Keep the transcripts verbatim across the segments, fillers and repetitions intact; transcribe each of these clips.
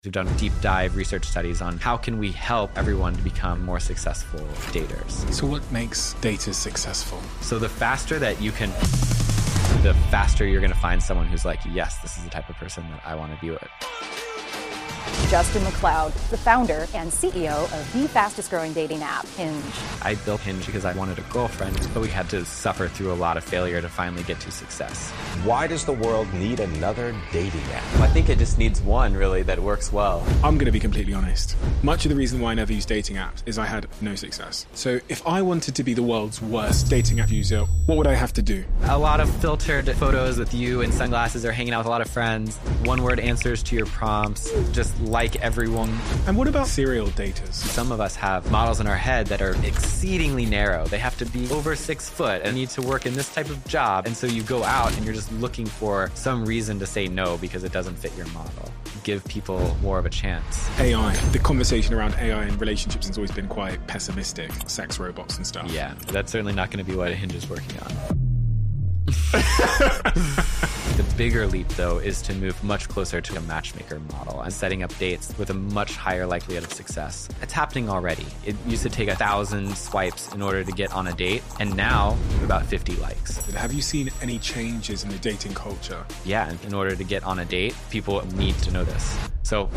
We've done deep dive research studies on how can we help everyone to become more successful daters. So what makes daters successful? So the faster that you can, the faster you're going to find someone who's like, yes, this is the type of person that I want to be with. Justin McLeod, the founder and C E O of the fastest growing dating app, Hinge. I built Hinge because I wanted a girlfriend, but we had to suffer through a lot of failure to finally get to success. Why does the world need another dating app? I think it just needs one, really, that works well. I'm going to be completely honest. Much of the reason why I never used dating apps is I had no success. So if I wanted to be the world's worst dating app user, what would I have to do? A lot of filtered photos with you in sunglasses or hanging out with a lot of friends. One-word answers to your prompts. Just like everyone. And what about serial daters? Some of us have models in our head that are exceedingly narrow. They have to be over six foot and need to work in this type of job. And so you go out and you're just looking for some reason to say no because it doesn't fit your model. Give people more of a chance. A I. The conversation around A I and relationships has always been quite pessimistic. Sex robots and stuff. Yeah, that's certainly not going to be what Hinge is working on. The bigger leap, though, is to move much closer to a matchmaker model and setting up dates with a much higher likelihood of success. It's happening already. It used to take a thousand swipes in order to get on a date, and now about fifty likes. Have you seen any changes in the dating culture? Yeah, in order to get on a date, people need to know this. So...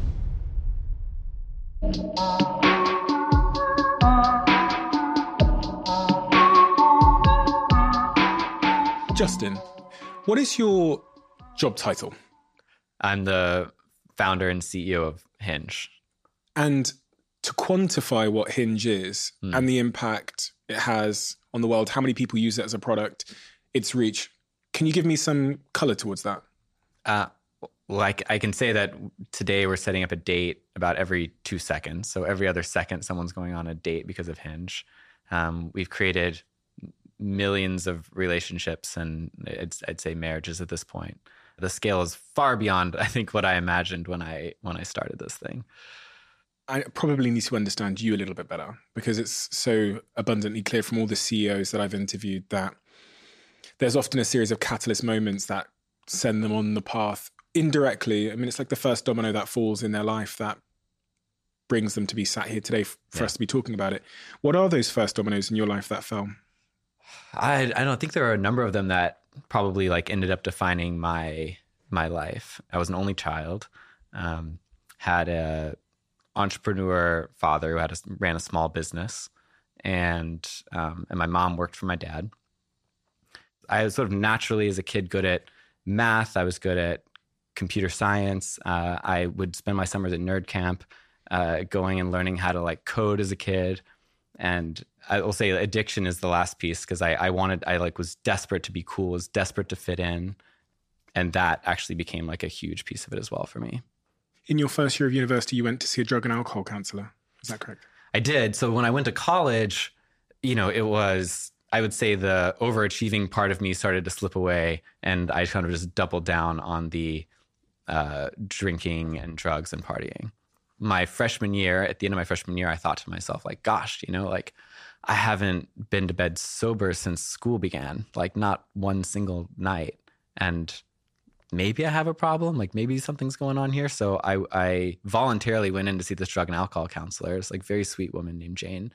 Justin, what is your job title? I'm the founder and C E O of Hinge. And to quantify what Hinge is mm. and the impact it has on the world, how many people use it as a product, its reach, can you give me some color towards that? Uh, like I can say that today we're setting up a date about every two seconds. So every other second, someone's going on a date because of Hinge. Um, we've created millions of relationships and it's, I'd say marriages at this point. The scale is far beyond, I think, what I imagined when I when I started this thing. I probably need to understand you a little bit better because it's so abundantly clear from all the C E Os that I've interviewed that there's often a series of catalyst moments that send them on the path indirectly. I mean, it's like the first domino that falls in their life that brings them to be sat here today for yeah. us to be talking about it. What are those first dominoes in your life that fell? I I don't think there are a number of them that probably like ended up defining my my life. I was an only child, um, had a entrepreneur father who had a, ran a small business, and um, and my mom worked for my dad. I was sort of naturally as a kid good at math. I was good at computer science. Uh, I would spend my summers at nerd camp, uh, going and learning how to like code as a kid. And I will say addiction is the last piece because I, I wanted, I like was desperate to be cool, was desperate to fit in. And that actually became like a huge piece of it as well for me. In your first year of university, you went to see a drug and alcohol counselor. Is that correct? I did. So when I went to college, you know, it was, I would say the overachieving part of me started to slip away. And I kind of just doubled down on the uh, drinking and drugs and partying. My freshman year, at the end of my freshman year, I thought to myself, like, gosh, you know, like I haven't been to bed sober since school began, like not one single night. And maybe I have a problem, like maybe something's going on here. So I, I voluntarily went in to see this drug and alcohol counselor. It's like a very sweet woman named Jane.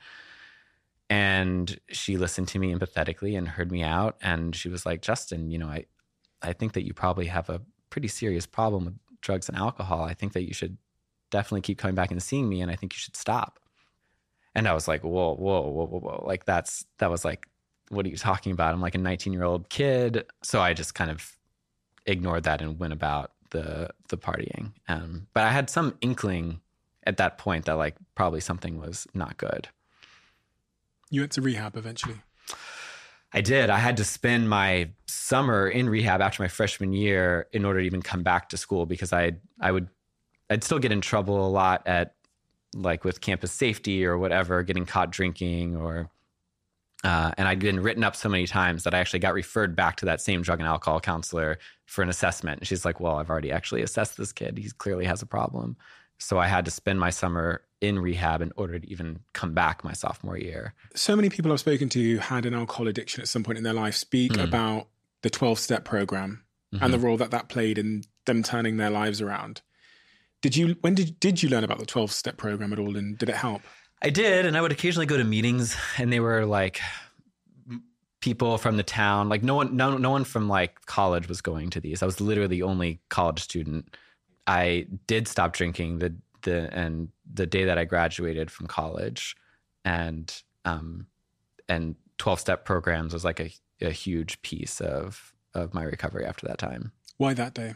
And she listened to me empathetically and heard me out. And she was like, Justin, you know, I, I think that you probably have a pretty serious problem with drugs and alcohol. I think that you should definitely keep coming back and seeing me, and I think you should stop. And I was like, whoa, whoa, whoa, whoa, whoa. Like that's, that was like, what are you talking about? I'm like a nineteen year old kid. So I just kind of ignored that and went about the, the partying. Um, but I had some inkling at that point that like probably something was not good. You went to rehab eventually. I did. I had to spend my summer in rehab after my freshman year in order to even come back to school because I, I would, I'd still get in trouble a lot at like with campus safety or whatever, getting caught drinking or, uh, and I'd been written up so many times that I actually got referred back to that same drug and alcohol counselor for an assessment. And she's like, well, I've already actually assessed this kid. He clearly has a problem. So I had to spend my summer in rehab in order to even come back my sophomore year. So many people I've spoken to who had an alcohol addiction at some point in their life speak mm. about the twelve-step program mm-hmm. and the role that that played in them turning their lives around. Did you, when did, did you learn about the twelve step program at all? And did it help? I did. And I would occasionally go to meetings, and they were like people from the town. Like no one, no, no one from like college was going to these. I was literally the only college student. I did stop drinking the, the, and the day that I graduated from college, and, um, and twelve step programs was like a, a huge piece of, of my recovery after that time. Why that day?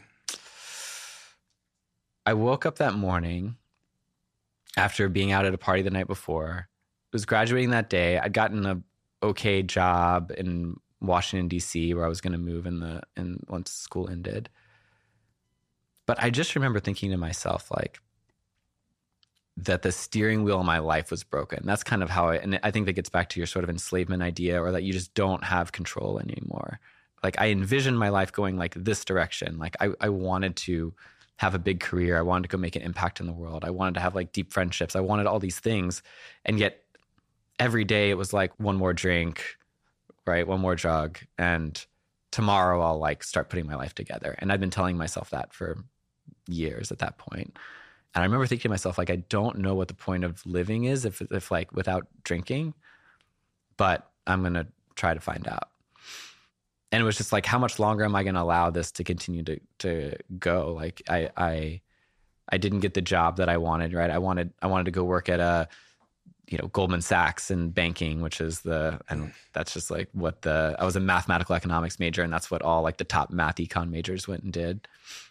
I woke up that morning after being out at a party the night before. Was graduating that day. I'd gotten a okay job in Washington, D C, where I was going to move in the in once school ended. But I just remember thinking to myself, like, that the steering wheel of my life was broken. That's kind of how I, and I think that gets back to your sort of enslavement idea, or that you just don't have control anymore. Like I envisioned my life going like this direction. Like I, I wanted to have a big career. I wanted to go make an impact in the world. I wanted to have like deep friendships. I wanted all these things. And yet every day it was like one more drink, right? One more drug. And tomorrow I'll like start putting my life together. And I'd been telling myself that for years at that point. And I remember thinking to myself, like, I don't know what the point of living is if, if like without drinking, but I'm going to try to find out. And it was just like, how much longer am I going to allow this to continue to to go? Like I, I, I didn't get the job that I wanted, right? I wanted, I wanted to go work at a, you know, Goldman Sachs in banking, which is the, and that's just like what the, I was a mathematical economics major, and that's what all like the top math econ majors went and did.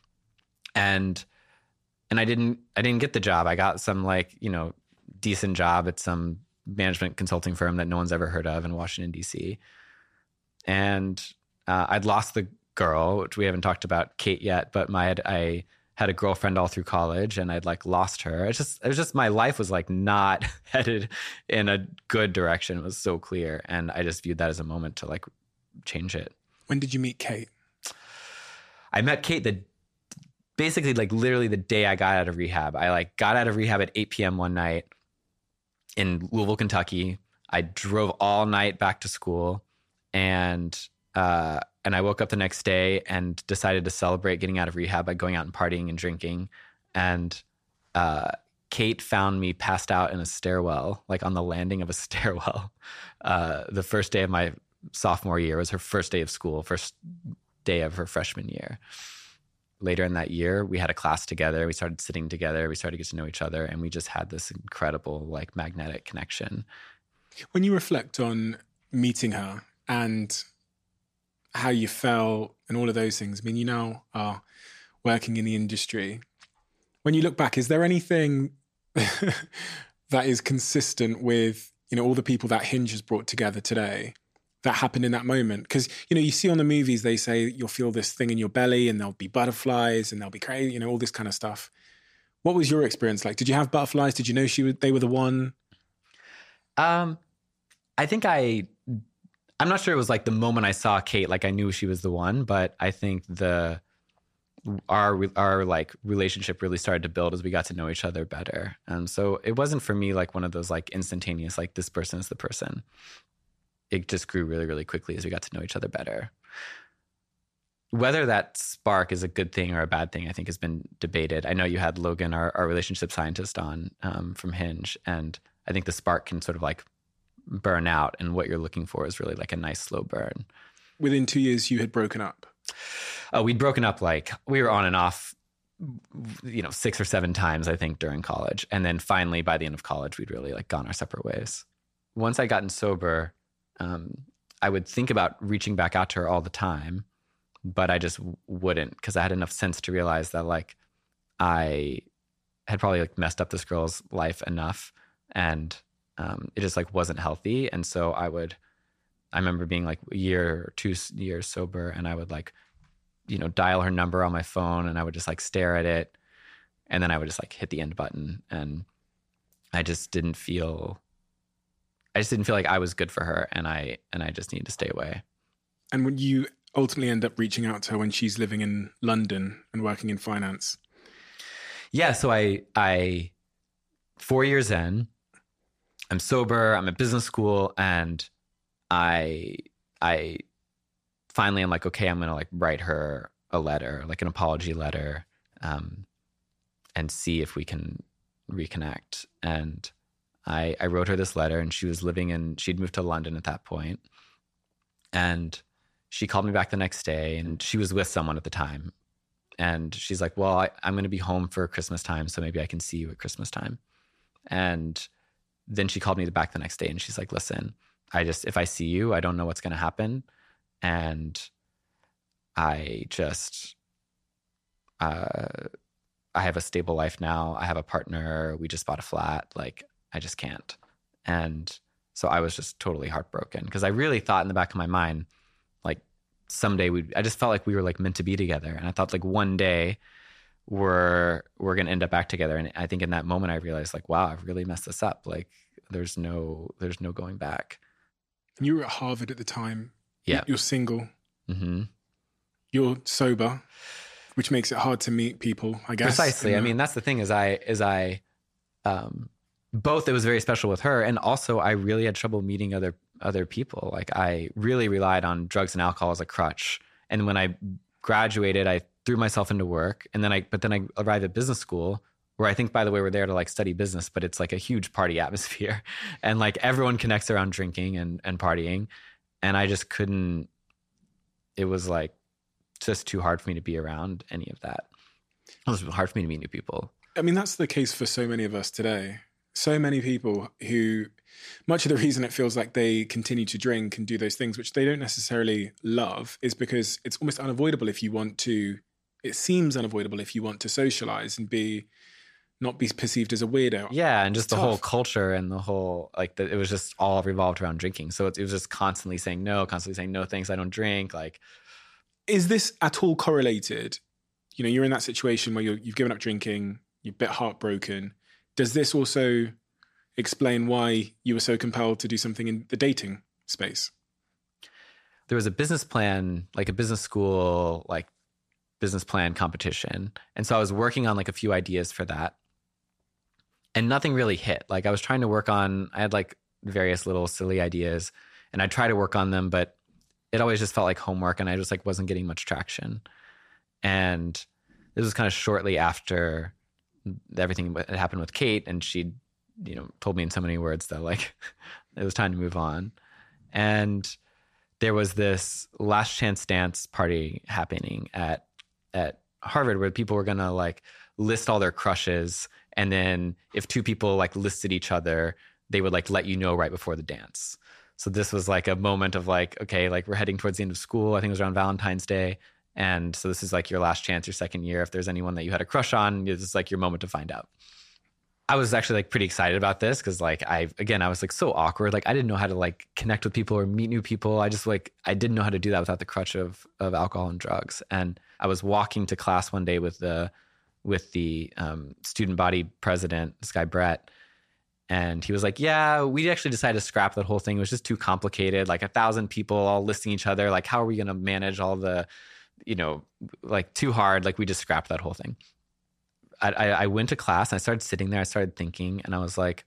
And, and I didn't, I didn't get the job. I got some like, you know, decent job at some management consulting firm that no one's ever heard of in Washington, D C. And uh, I'd lost the girl, which we haven't talked about Kate yet, but my, I had a girlfriend all through college, and I'd like lost her. It's just, it was just, my life was like not headed in a good direction. It was so clear. And I just viewed that as a moment to like change it. When did you meet Kate? I met Kate the basically like literally the day I got out of rehab. I like got out of rehab at eight p.m. one night in Louisville, Kentucky. I drove all night back to school, and uh, and I woke up the next day and decided to celebrate getting out of rehab by going out and partying and drinking. And uh, Kate found me passed out in a stairwell, like on the landing of a stairwell. Uh, the first day of my sophomore year was her first day of school, first day of her freshman year. Later in that year, we had a class together. We started sitting together. We started to get to know each other, and we just had this incredible, like, magnetic connection. When you reflect on meeting her and how you felt and all of those things, I mean, you now are working in the industry. When you look back, is there anything that is consistent with, you know, all the people that Hinge has brought together today that happened in that moment? Because, you know, you see on the movies, they say you'll feel this thing in your belly and there'll be butterflies and there'll be crazy, you know, all this kind of stuff. What was your experience like? Did you have butterflies? Did you know she was, they were the one? Um, I think I, I'm not sure it was like the moment I saw Kate, like I knew she was the one, but I think the, our, our like relationship really started to build as we got to know each other better. And so it wasn't for me like one of those like instantaneous, like this person is the person. It just grew really, really quickly as we got to know each other better. Whether that spark is a good thing or a bad thing, I think has been debated. I know you had Logan, our, our relationship scientist, on um, from Hinge, and I think the spark can sort of like burn out, and what you're looking for is really like a nice slow burn. Within two years, you had broken up. Oh, we'd broken up like we were on and off, you know, six or seven times, I think, during college. And then finally, by the end of college, we'd really like gone our separate ways. Once I'd gotten sober, um, I would think about reaching back out to her all the time, but I just wouldn't, because I had enough sense to realize that like I had probably like messed up this girl's life enough, and um, it just like wasn't healthy. And so I would, I remember being like a year or two years sober, and I would like, you know, dial her number on my phone, and I would just like stare at it, and then I would just like hit the end button, and I just didn't feel, I just didn't feel like I was good for her, and I and I just needed to stay away. And when you ultimately end up reaching out to her when she's living in London and working in finance? Yeah, so I I four years in, I'm sober, I'm at business school, and I I finally I'm like, okay, I'm gonna like write her a letter, like an apology letter. Um, and see if we can reconnect. And I, I wrote her this letter, and she was living in, she'd moved to London at that point. And she called me back the next day, and she was with someone at the time. And she's like, well, I, I'm going to be home for Christmas time, so maybe I can see you at Christmas time. And then she called me back the next day, and she's like, listen, I just, if I see you, I don't know what's going to happen. And I just, uh, I have a stable life now. I have a partner. We just bought a flat. Like, I just can't. And so I was just totally heartbroken, because I really thought in the back of my mind, like, someday we, I just felt like we were like meant to be together. And I thought like one day we're, we're going to end up back together. And I think in that moment I realized like, wow, I've really messed this up. Like there's no, there's no going back. You were at Harvard at the time. Yeah. You're single. Mm-hmm. You're sober, which makes it hard to meet people, I guess. Precisely. The... I mean, that's the thing is I, is I, um, both it was very special with her, and also I really had trouble meeting other other people. Like I really relied on drugs and alcohol as a crutch. And when I graduated, I threw myself into work, and then I but then I arrived at business school, where I think, by the way, we're there to like study business, but it's like a huge party atmosphere, and like everyone connects around drinking and and partying, and I just couldn't. It was like just too hard for me to be around any of that. It was hard for me to meet new people. I mean, that's the case for so many of us today. So many people who, much of the reason it feels like they continue to drink and do those things, which they don't necessarily love, is because it's almost unavoidable if you want to, it seems unavoidable if you want to socialize and be, not be perceived as a weirdo. Yeah, and just it's the tough. whole culture and the whole, like, the, it was just all revolved around drinking. So it, it was just constantly saying no, constantly saying no, thanks, I don't drink. Like, is this at all correlated? You know, you're in that situation where you're, you've given up drinking, you're a bit heartbroken. Does this also explain why you were so compelled to do something in the dating space? There was a business plan, like a business school, like business plan competition. And so I was working on like a few ideas for that. And nothing really hit. Like I was trying to work on, I had like various little silly ideas, and I tried to work on them, but it always just felt like homework, and I just like wasn't getting much traction. And this was kind of shortly after everything that happened with Kate, and she, you know, told me in so many words that like it was time to move on. And there was this last chance dance party happening at at Harvard where people were gonna like list all their crushes, and then if two people like listed each other, they would like let you know right before the dance. So this was like a moment of like, okay, like we're heading towards the end of school. I think it was around Valentine's Day. And so this is like your last chance, your second year. If there's anyone that you had a crush on, this is like your moment to find out. I was actually like pretty excited about this because like I, again, I was like so awkward. Like I didn't know how to like connect with people or meet new people. I just like, I didn't know how to do that without the crutch of, of alcohol and drugs. And I was walking to class one day with the, with the um, student body president, this guy, Brett. And he was like, yeah, we actually decided to scrap that whole thing. It was just too complicated. Like a thousand people all listing each other. Like, how are we going to manage all the, you know, like too hard. Like we just scrapped that whole thing. I, I, I went to class and I started sitting there. I started thinking, and I was like,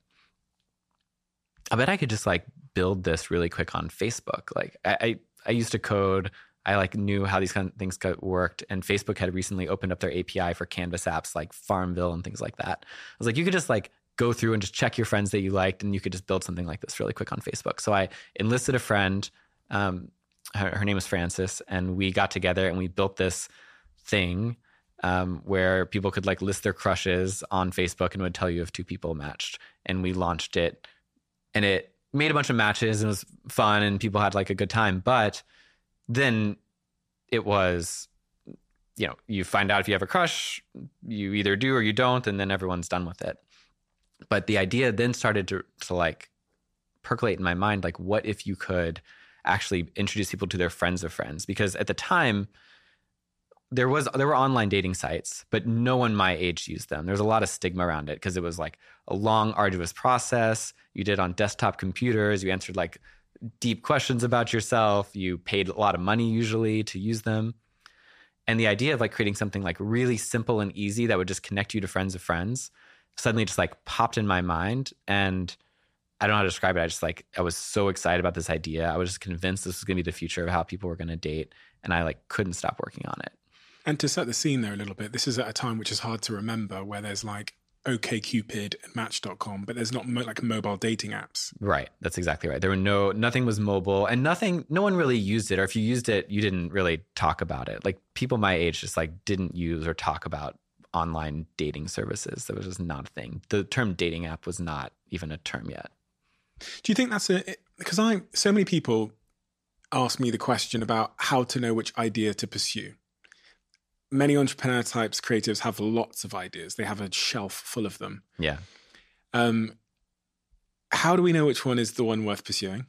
I bet I could just like build this really quick on Facebook. Like I, I, I used to code. I like knew how these kind of things got worked. And Facebook had recently opened up their A P I for Canvas apps like Farmville and things like that. I was like, you could just like go through and just check your friends that you liked, and you could just build something like this really quick on Facebook. So I enlisted a friend, um, Her, her name was Frances, and we got together and we built this thing um, where people could like list their crushes on Facebook and it would tell you if two people matched. And we launched it, and it made a bunch of matches and it was fun and people had like a good time. But then it was, you know, you find out if you have a crush, you either do or you don't, and then everyone's done with it. But the idea then started to, to like percolate in my mind, like what if you could actually introduce people to their friends of friends? Because at the time there was there were online dating sites, but no one my age used them. There was a lot of stigma around it because it was like a long, arduous process. You did on desktop computers. You answered like deep questions about yourself. You paid a lot of money usually to use them. And the idea of like creating something like really simple and easy that would just connect you to friends of friends suddenly just like popped in my mind. And I don't know how to describe it. I just like, I was so excited about this idea. I was just convinced this was going to be the future of how people were going to date. And I like couldn't stop working on it. And to set the scene there a little bit, this is at a time which is hard to remember, where there's like OkCupid and Match dot com, but there's not mo- like mobile dating apps. Right. That's exactly right. There were no, nothing was mobile, and nothing, no one really used it. Or if you used it, you didn't really talk about it. Like people my age just like didn't use or talk about online dating services. That was just not a thing. The term dating app was not even a term yet. Do you think that's a, because I, so many people ask me the question about how to know which idea to pursue. Many entrepreneur types, creatives have lots of ideas. They have a shelf full of them. Yeah. Um, how do we know which one is the one worth pursuing?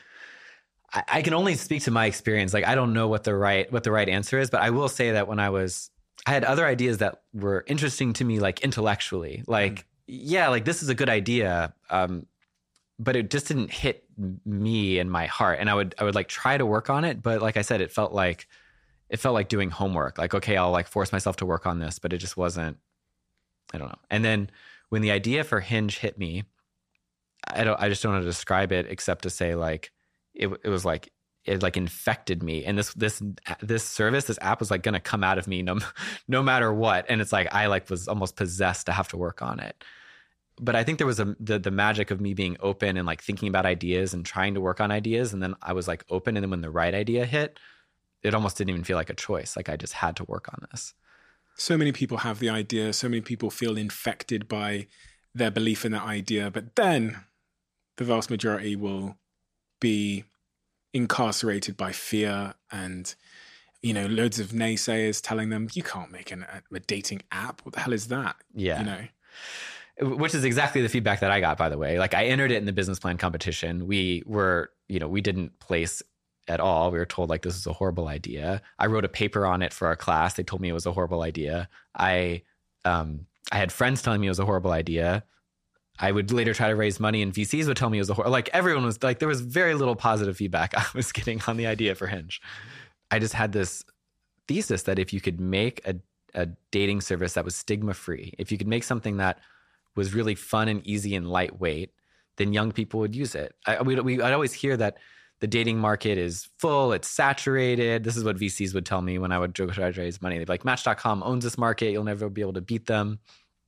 I, I can only speak to my experience. Like, I don't know what the right, what the right answer is, but I will say that when I was, I had other ideas that were interesting to me, like intellectually, like, mm. yeah, like this is a good idea. Um, but it just didn't hit me in my heart. And I would, I would like try to work on it. But like I said, it felt like, it felt like doing homework. Like, okay, I'll like force myself to work on this, but it just wasn't, I don't know. And then when the idea for Hinge hit me, I don't, I just don't know how to describe it except to say like, it, it was like, it like infected me. And this, this, this service, this app was like going to come out of me no, no matter what. And it's like, I like was almost possessed to have to work on it. But I think there was a the, the magic of me being open and like thinking about ideas and trying to work on ideas. And then I was like open. And then when the right idea hit, it almost didn't even feel like a choice. Like I just had to work on this. So many people have the idea. So many people feel infected by their belief in that idea. But then the vast majority will be incarcerated by fear and, you know, loads of naysayers telling them, you can't make an, a dating app. What the hell is that? Yeah. You know? Which is exactly the feedback that I got, by the way. Like I entered it in the business plan competition. We were, you know, we didn't place at all. We were told like, this is a horrible idea. I wrote a paper on it for our class. They told me it was a horrible idea. I, um, I had friends telling me it was a horrible idea. I would later try to raise money and V Cs would tell me it was a horrible, like everyone was like, there was very little positive feedback I was getting on the idea for Hinge. I just had this thesis that if you could make a, a dating service that was stigma free, if you could make something that was really fun and easy and lightweight, then young people would use it. I, we, we, I'd always hear that the dating market is full, it's saturated. This is what V Cs would tell me when I would try to raise money. They'd be like, Match dot com owns this market. You'll never be able to beat them.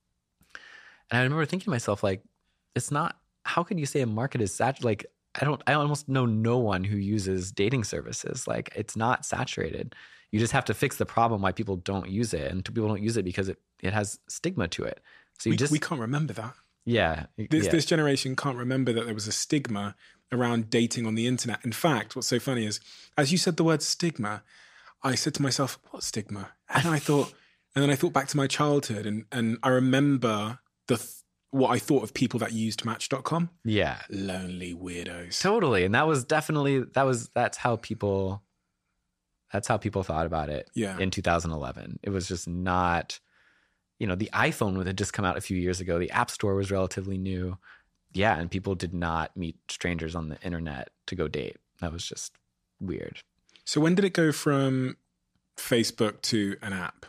And I remember thinking to myself, like, it's not, how could you say a market is saturated? Like, I don't, I almost know no one who uses dating services. Like, it's not saturated. You just have to fix the problem why people don't use it. And people don't use it because it, it has stigma to it. So you we, just, we can't remember that. Yeah. This, yeah. this generation can't remember that there was a stigma around dating on the internet. In fact, what's so funny is, as you said the word stigma, I said to myself, what stigma? And I thought, and then I thought back to my childhood and, and I remember the, th- what I thought of people that used Match dot com. Yeah. Lonely weirdos. Totally. And that was definitely, that was, that's how people, that's how people thought about it yeah. in two thousand eleven. It was just not, you know, the iPhone had just come out a few years ago. The App Store was relatively new. Yeah. And people did not meet strangers on the internet to go date. That was just weird. So when did it go from Facebook to an app?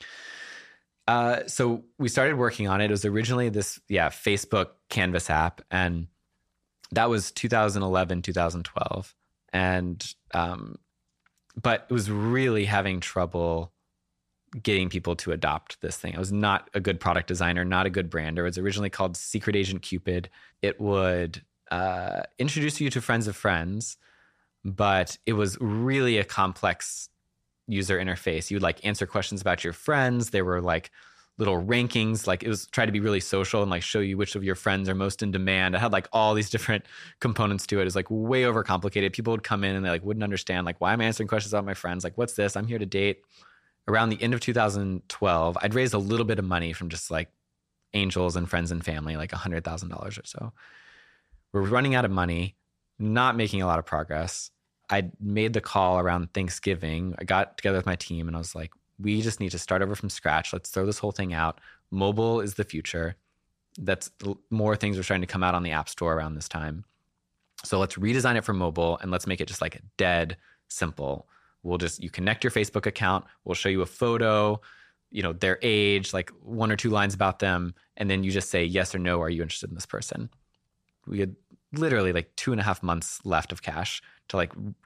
Uh, so we started working on it. It was originally this, yeah, Facebook Canvas app. And that was two thousand eleven, two thousand twelve. And, um, but it was really having trouble getting people to adopt this thing. I was not a good product designer, not a good brander. It was originally called Secret Agent Cupid. It would uh, introduce you to friends of friends, but it was really a complex user interface. You would like answer questions about your friends. There were like little rankings, like it was try to be really social and like show you which of your friends are most in demand. It had like all these different components to it. It was like way overcomplicated. People would come in and they like wouldn't understand like, why am I answering questions about my friends? Like, what's this? I'm here to date. Around the end of two thousand twelve, I'd raised a little bit of money from just like angels and friends and family, like one hundred thousand dollars or so. We're running out of money, not making a lot of progress. I made the call around Thanksgiving. I got together with my team and I was like, we just need to start over from scratch. Let's throw this whole thing out. Mobile is the future. That's more things are starting to come out on the App Store around this time. So let's redesign it for mobile and let's make it just like dead simple. We'll just, you connect your Facebook account. We'll show you a photo, you know, their age, like one or two lines about them. And then you just say yes or no. Are you interested in this person? We had literally like two and a half months left of cash to like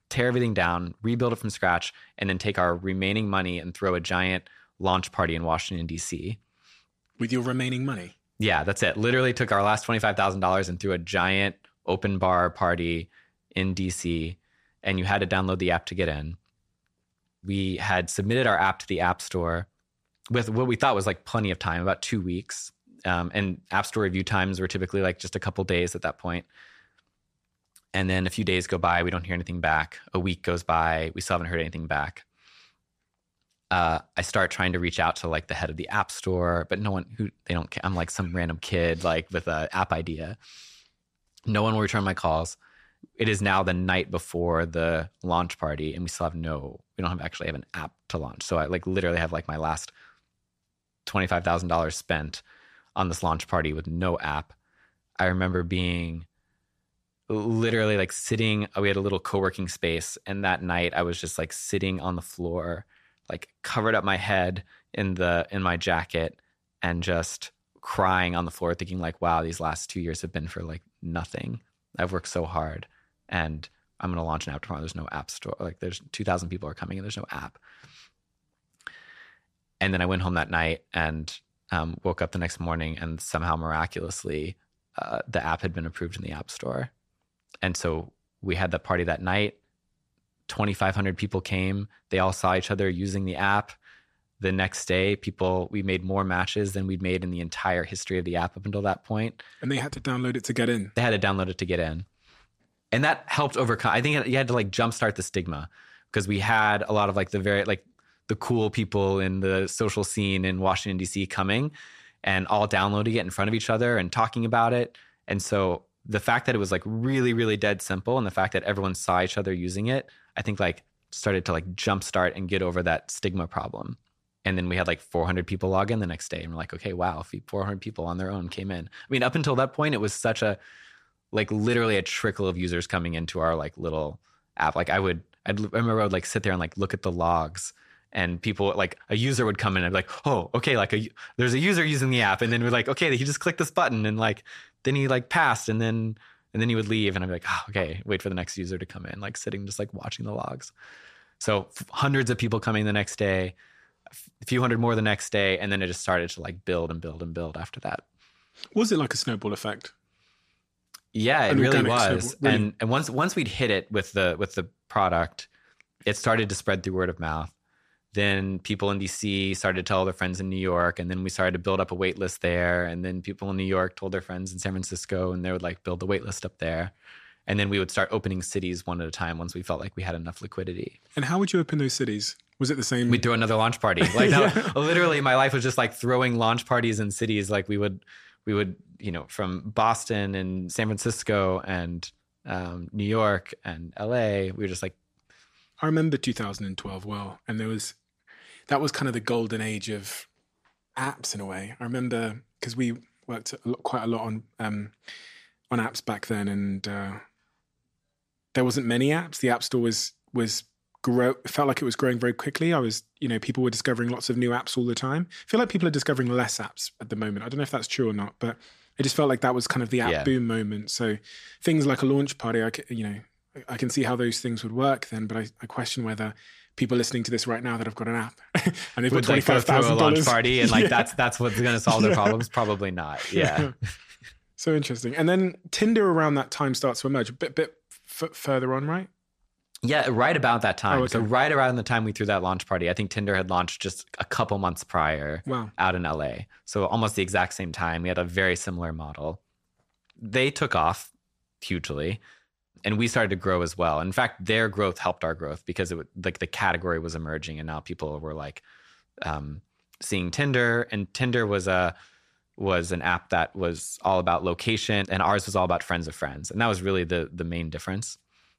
tear everything down, rebuild it from scratch, and then take our remaining money and throw a giant launch party in Washington, D C. With your remaining money? Yeah, that's it. Literally took our last twenty-five thousand dollars and threw a giant open bar party in D C, and you had to download the app to get in. We had submitted our app to the App Store with what we thought was like plenty of time, about two weeks. Um, and App Store review times were typically like just a couple days at that point. And then a few days go by, we don't hear anything back. A week goes by, we still haven't heard anything back. Uh, I start trying to reach out to like the head of the App Store, but no one who they don't. I'm like some random kid like with an app idea. No one will return my calls. It is now the night before the launch party, and we still have no. We don't have actually have an app to launch. So I like literally have like my last twenty-five thousand dollars spent on this launch party with no app. I remember being literally like sitting. We had a little co-working space, and that night I was just like sitting on the floor, like covered up my head in the in my jacket and just crying on the floor, thinking like, wow, these last two years have been for like nothing. I've worked so hard and I'm going to launch an app tomorrow. There's no app store. Like there's two thousand people are coming and there's no app. And then I went home that night and um, woke up the next morning and somehow miraculously uh, the app had been approved in the App Store. And so we had that party that night. twenty-five hundred people came. They all saw each other using the app. The next day, people, we made more matches than we'd made in the entire history of the app up until that point. And they had to download it to get in. They had to download it to get in. And that helped overcome, I think you had to like jumpstart the stigma because we had a lot of like the very, like the cool people in the social scene in Washington, D C coming and all downloading it in front of each other and talking about it. And so the fact that it was like really, really dead simple and the fact that everyone saw each other using it, I think like started to like jumpstart and get over that stigma problem. And then we had like four hundred people log in the next day and we're like, okay, wow, four hundred people on their own came in. I mean, up until that point, it was such a, like literally a trickle of users coming into our like little app. Like I would, I'd, I remember I would like sit there and like look at the logs and people like a user would come in and be like, oh, okay, like a, there's a user using the app. And then we're like, okay, he just clicked this button and like, then he like passed and then, and then he would leave and I'd be like, oh, okay, wait for the next user to come in, like sitting, just like watching the logs. So f- hundreds of people coming the next day, a few hundred more the next day. And then it just started to like build and build and build after that. Was it like a snowball effect? Yeah, it An really organic was. snowball, really? And and once once we'd hit it with the with the product, it started to spread through word of mouth. Then people in D C started to tell their friends in New York, and then we started to build up a wait list there. And then people in New York told their friends in San Francisco, and they would like build the wait list up there. And then we would start opening cities one at a time once we felt like we had enough liquidity. And how would you open those cities? Was it the same? We'd throw another launch party. Like Yeah. no, literally, my life was just like throwing launch parties in cities. Like we would, we would, you know, from Boston and San Francisco and um, New York and L A. We were just like, I remember two thousand twelve well, and there was, that was kind of the golden age of apps in a way. I remember because we worked a lot, quite a lot on um, on apps back then, and uh, there wasn't many apps. The App Store was was grow. It felt like it was growing very quickly. I was, you know, people were discovering lots of new apps all the time. I feel like people are discovering less apps at the moment. I don't know if that's true or not, but it just felt like that was kind of the app Yeah. boom moment. So things like a launch party, I, ca- you know, I can see how those things would work then, but I, I question whether people listening to this right now that have got an app and they've got would like go twenty-five through a thousand launch dollars. party and like Yeah. that's that's what's going to solve their Yeah. problems. Probably not. Yeah. So interesting. And then Tinder around that time starts to emerge a bit, bit f- further on, right? Yeah, right about that time. Oh, okay. So right around the time we threw that launch party, I think Tinder had launched just a couple months prior Wow. out in L A. So almost the exact same time. We had a very similar model. They took off hugely and we started to grow as well. In fact, their growth helped our growth because it would, like the category was emerging and now people were like um, seeing Tinder, and Tinder was a was an app that was all about location and ours was all about friends of friends. And that was really the the main difference.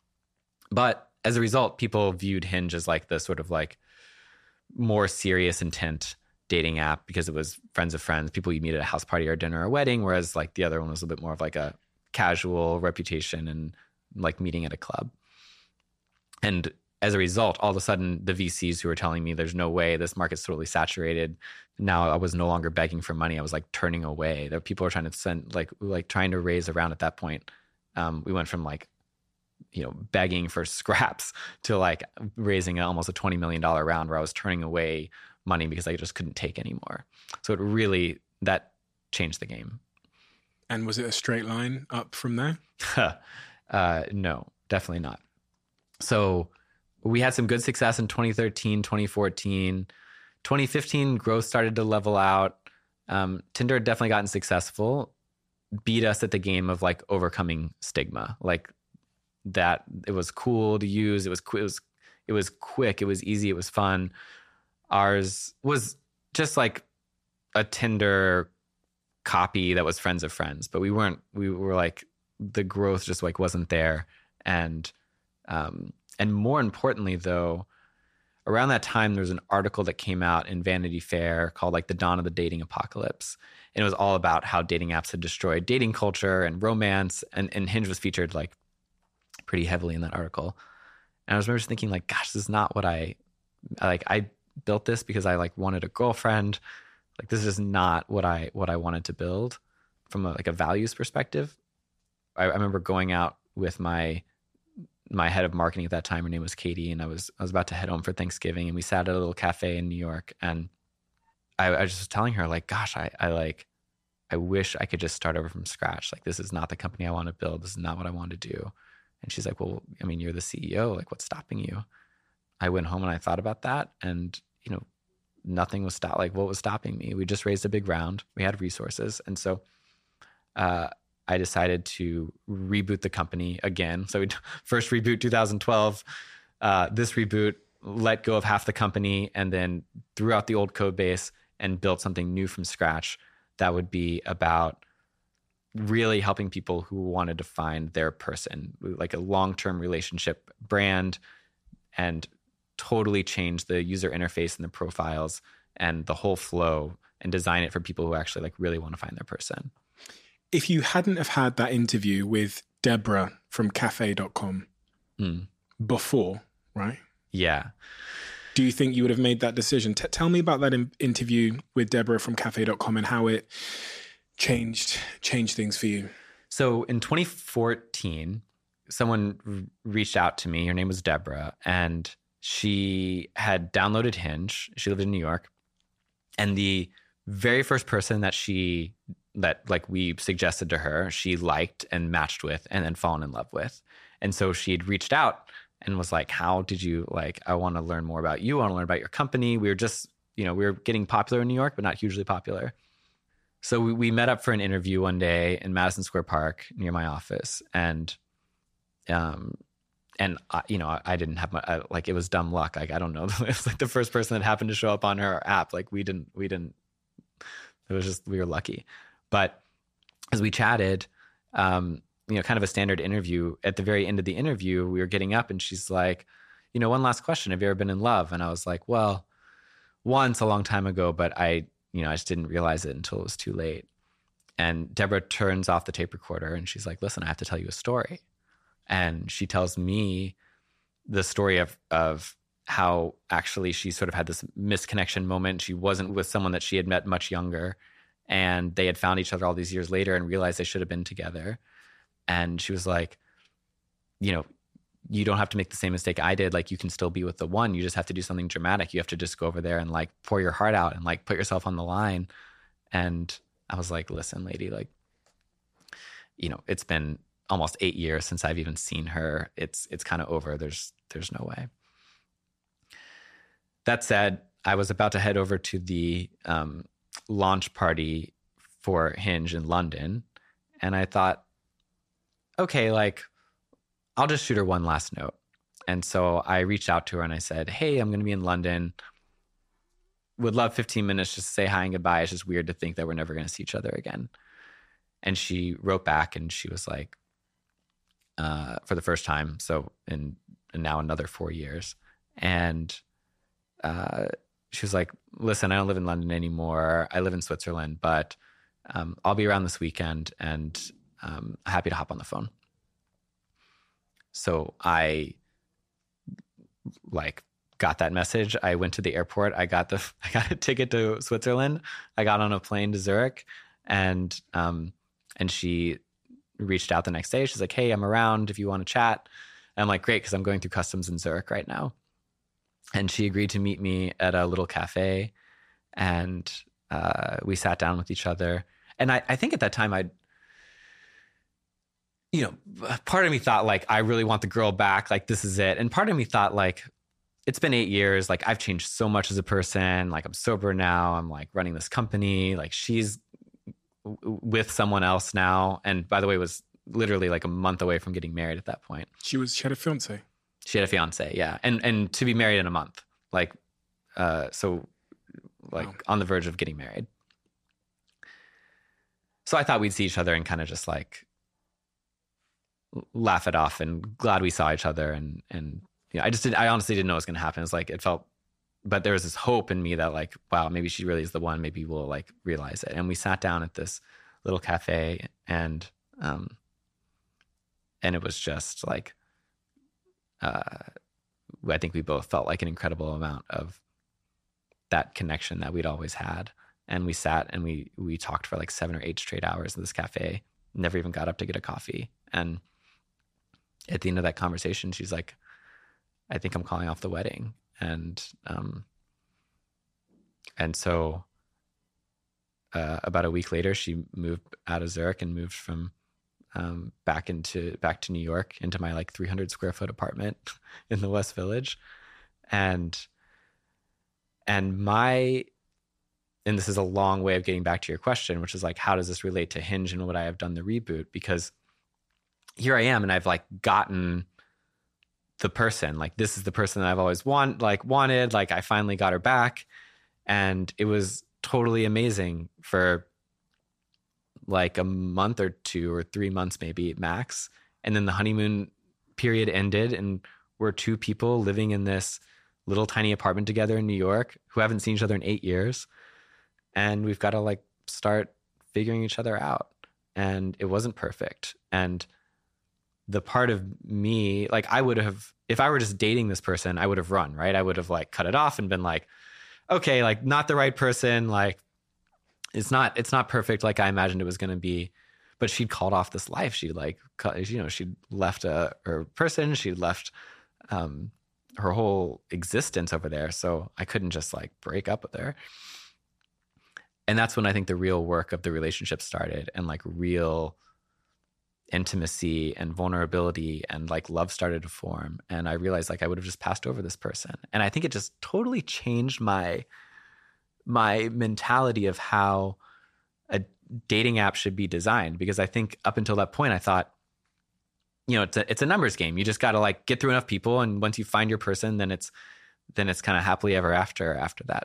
But as a result, people viewed Hinge as like the sort of like more serious intent dating app because it was friends of friends, people you meet at a house party or dinner or a wedding, whereas like the other one was a bit more of like a casual reputation and like meeting at a club. And as a result, all of a sudden, the V Cs who were telling me there's no way, this market's totally saturated. Now I was no longer begging for money. I was like turning away. There were people who were trying to send, like, like trying to raise around at that point. Um, we went from like you know, begging for scraps to like raising almost a twenty million dollars round where I was turning away money because I just couldn't take anymore. So it really, that changed the game. And was it a straight line up from there? uh, no, definitely not. So we had some good success in twenty thirteen, twenty fourteen. twenty fifteen, growth started to level out. Um, Tinder had definitely gotten successful, beat us at the game of like overcoming stigma. Like that it was cool to use. It was, it was, it was quick. It was easy. It was fun. Ours was just like a Tinder copy that was friends of friends, but we weren't, we were like, the growth just like wasn't there. And, um, and more importantly though, around that time, there was an article that came out in Vanity Fair called like The Dawn of the Dating Apocalypse. And it was all about how dating apps had destroyed dating culture and romance. And, and Hinge was featured like pretty heavily in that article. And I was just thinking like, gosh, this is not what I, like I built this because I like wanted a girlfriend. Like this is not what I, what I wanted to build from a, like a values perspective. I, I remember going out with my my head of marketing at that time. Her name was Katie, and I was I was about to head home for Thanksgiving, and we sat at a little cafe in New York, and I, I was just telling her like, gosh, I, I like I wish I could just start over from scratch. Like this is not the company I want to build. This is not what I want to do. And she's like, well, I mean, you're the C E O. Like, what's stopping you? I went home and I thought about that, and you know, nothing was stop. Like, what was stopping me? We just raised a big round. We had resources, and so. Uh, I decided to reboot the company again. So we first reboot two thousand twelve, uh, this reboot, let go of half the company, and then threw out the old code base and built something new from scratch that would be about really helping people who wanted to find their person, like a long-term relationship brand, and totally change the user interface and the profiles and the whole flow and design it for people who actually like really want to find their person. If you hadn't have had that interview with Deborah from cafe dot com mm. before, right? Yeah. Do you think you would have made that decision? T- tell me about that in- interview with Deborah from cafe dot com and how it changed changed things for you. So in twenty fourteen, someone r- reached out to me. Her name was Deborah, and she had downloaded Hinge. She lived in New York. And the very first person that she that like we suggested to her, she liked and matched with and then fallen in love with. And so she'd reached out and was like, how did you like, I want to learn more about you. I want to learn about your company. We were just, you know, we were getting popular in New York, but not hugely popular. So we, we met up for an interview one day in Madison Square Park near my office. And, um, and I, you know, I, I didn't have my, I, like, it was dumb luck. Like, I don't know. It was like the first person that happened to show up on her app. Like we didn't, we didn't, it was just, we were lucky. But as we chatted, um, you know, kind of a standard interview, at the very end of the interview, we were getting up and she's like, you know, one last question. Have you ever been in love? And I was like, well, once a long time ago, but I, you know, I just didn't realize it until it was too late. And Deborah turns off the tape recorder and she's like, listen, I have to tell you a story. And she tells me the story of, of how actually she sort of had this misconnection moment. She wasn't with someone that she had met much younger, and they had found each other all these years later and realized they should have been together. And she was like, you know, you don't have to make the same mistake I did. Like, you can still be with the one. You just have to do something dramatic. You have to just go over there and like pour your heart out and like put yourself on the line. And I was like, listen, lady, like, you know, it's been almost eight years since I've even seen her. It's, it's kind of over. There's, there's no way. That said, I was about to head over to the um, launch party for Hinge in London. And I thought, okay, like, I'll just shoot her one last note. And so I reached out to her and I said, hey, I'm going to be in London. Would love fifteen minutes just to say hi and goodbye. It's just weird to think that we're never going to see each other again. And she wrote back and she was like, uh, for the first time, so in, in now another four years. And uh, she was like, listen, I don't live in London anymore. I live in Switzerland, but um, I'll be around this weekend and um, happy to hop on the phone. So I like got that message. I went to the airport. I got the I got a ticket to Switzerland. I got on a plane to Zurich, and um and she reached out the next day. She's like, "Hey, I'm around if you want to chat." I'm like, great, because I'm going through customs in Zurich right now. And she agreed to meet me at a little cafe, and uh, we sat down with each other. And I, I think at that time I'd, you know, part of me thought like, I really want the girl back. Like, this is it. And part of me thought like, it's been eight years. Like, I've changed so much as a person. Like, I'm sober now. I'm like running this company. Like, she's w- with someone else now. And by the way, was literally like a month away from getting married at that point. She was, she had a fiance. She had a fiance. Yeah. And, and to be married in a month, like, uh, so like wow. on the verge of getting married. So I thought we'd see each other and kind of just like laugh it off, and glad we saw each other. And, and, you know, I just did, I honestly didn't know what was going to happen. It's like, it felt, but there was this hope in me that like, wow, maybe she really is the one. Maybe we'll like realize it. And we sat down at this little cafe, and, um, and it was just like, uh, I think we both felt like an incredible amount of that connection that we'd always had. And we sat and we, we talked for like seven or eight straight hours in this cafe, never even got up to get a coffee. And at the end of that conversation, she's like, I think I'm calling off the wedding. And, um, and so, uh, about a week later, she moved out of Zurich and moved from, um, back into, back to New York, into my like three hundred square foot apartment in the West Village. And, and my, and this is a long way of getting back to your question, which is like, how does this relate to Hinge and would I have done the reboot? Because here I am, and I've like gotten the person, like, this is the person that I've always want, like wanted, like I finally got her back, and it was totally amazing for like a month or two or three months, maybe max. And then the honeymoon period ended, and we're two people living in this little tiny apartment together in New York who haven't seen each other in eight years. And we've got to like start figuring each other out. And it wasn't perfect. And the part of me, like I would have, if I were just dating this person, I would have run, right? I would have like cut it off and been like, okay, like not the right person. Like it's not, it's not perfect like I imagined it was going to be. But she'd called off this life. She like, you know, she'd left a, her person. She'd left um, her whole existence over there. So I couldn't just like break up with her. And that's when I think the real work of the relationship started, and like real intimacy and vulnerability and like love started to form. And I realized like I would have just passed over this person. And I think it just totally changed my, my mentality of how a dating app should be designed. Because I think up until that point, I thought, you know, it's a, it's a numbers game. You just got to like get through enough people. And once you find your person, then it's, then it's kind of happily ever after, after that.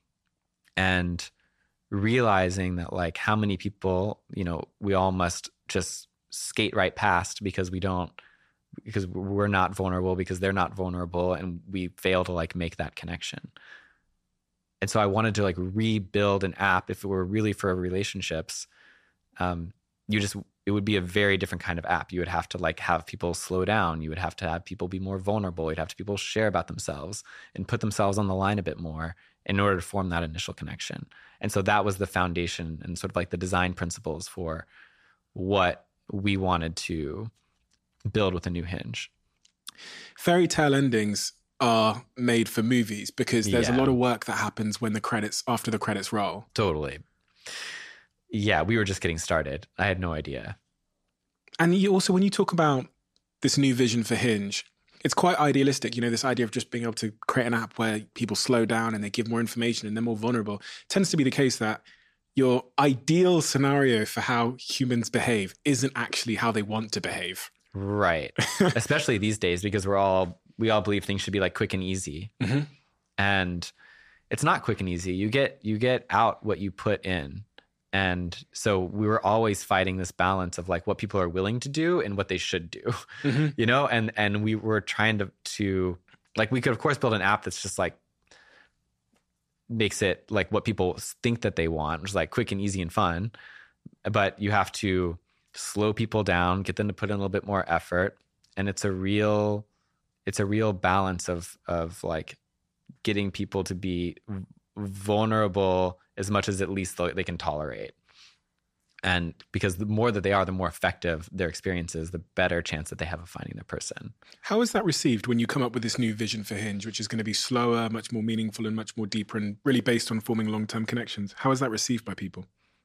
And realizing that like how many people, you know, we all must just skate right past because we don't, because we're not vulnerable, because they're not vulnerable, and we fail to like make that connection. And so I wanted to like rebuild an app. If it were really for relationships, um, you just, it would be a very different kind of app. You would have to like have people slow down. You would have to have people be more vulnerable. You'd have to people share about themselves and put themselves on the line a bit more in order to form that initial connection. And so that was the foundation and sort of like the design principles for what we wanted to build with a new Hinge. Fairy tale endings are made for movies because there's Yeah. a lot of work that happens when the credits, after the credits roll. Totally. Yeah, we were just getting started. I had no idea. And you also, when you talk about this new vision for Hinge, it's quite idealistic, you know, this idea of just being able to create an app where people slow down and they give more information and they're more vulnerable. It tends to be the case that your ideal scenario for how humans behave isn't actually how they want to behave. Right. Especially these days, because we're all, we all believe things should be like quick and easy. Mm-hmm. And it's not quick and easy. You get, you get out what you put in. And so we were always fighting this balance of like what people are willing to do and what they should do, Mm-hmm. you know? And, and we were trying to, to like, we could of course build an app that's just like, makes it like what people think that they want, which is like quick and easy and fun. But you have to slow people down, get them to put in a little bit more effort. And it's a real, it's a real balance of, of like getting people to be vulnerable as much as at least they can tolerate. And because the more that they are, the more effective their experience is, the better chance that they have of finding their person. How is that received when you come up with this new vision for Hinge, which is going to be slower, much more meaningful, and much more deeper, and really based on forming long-term connections? How is that received by people?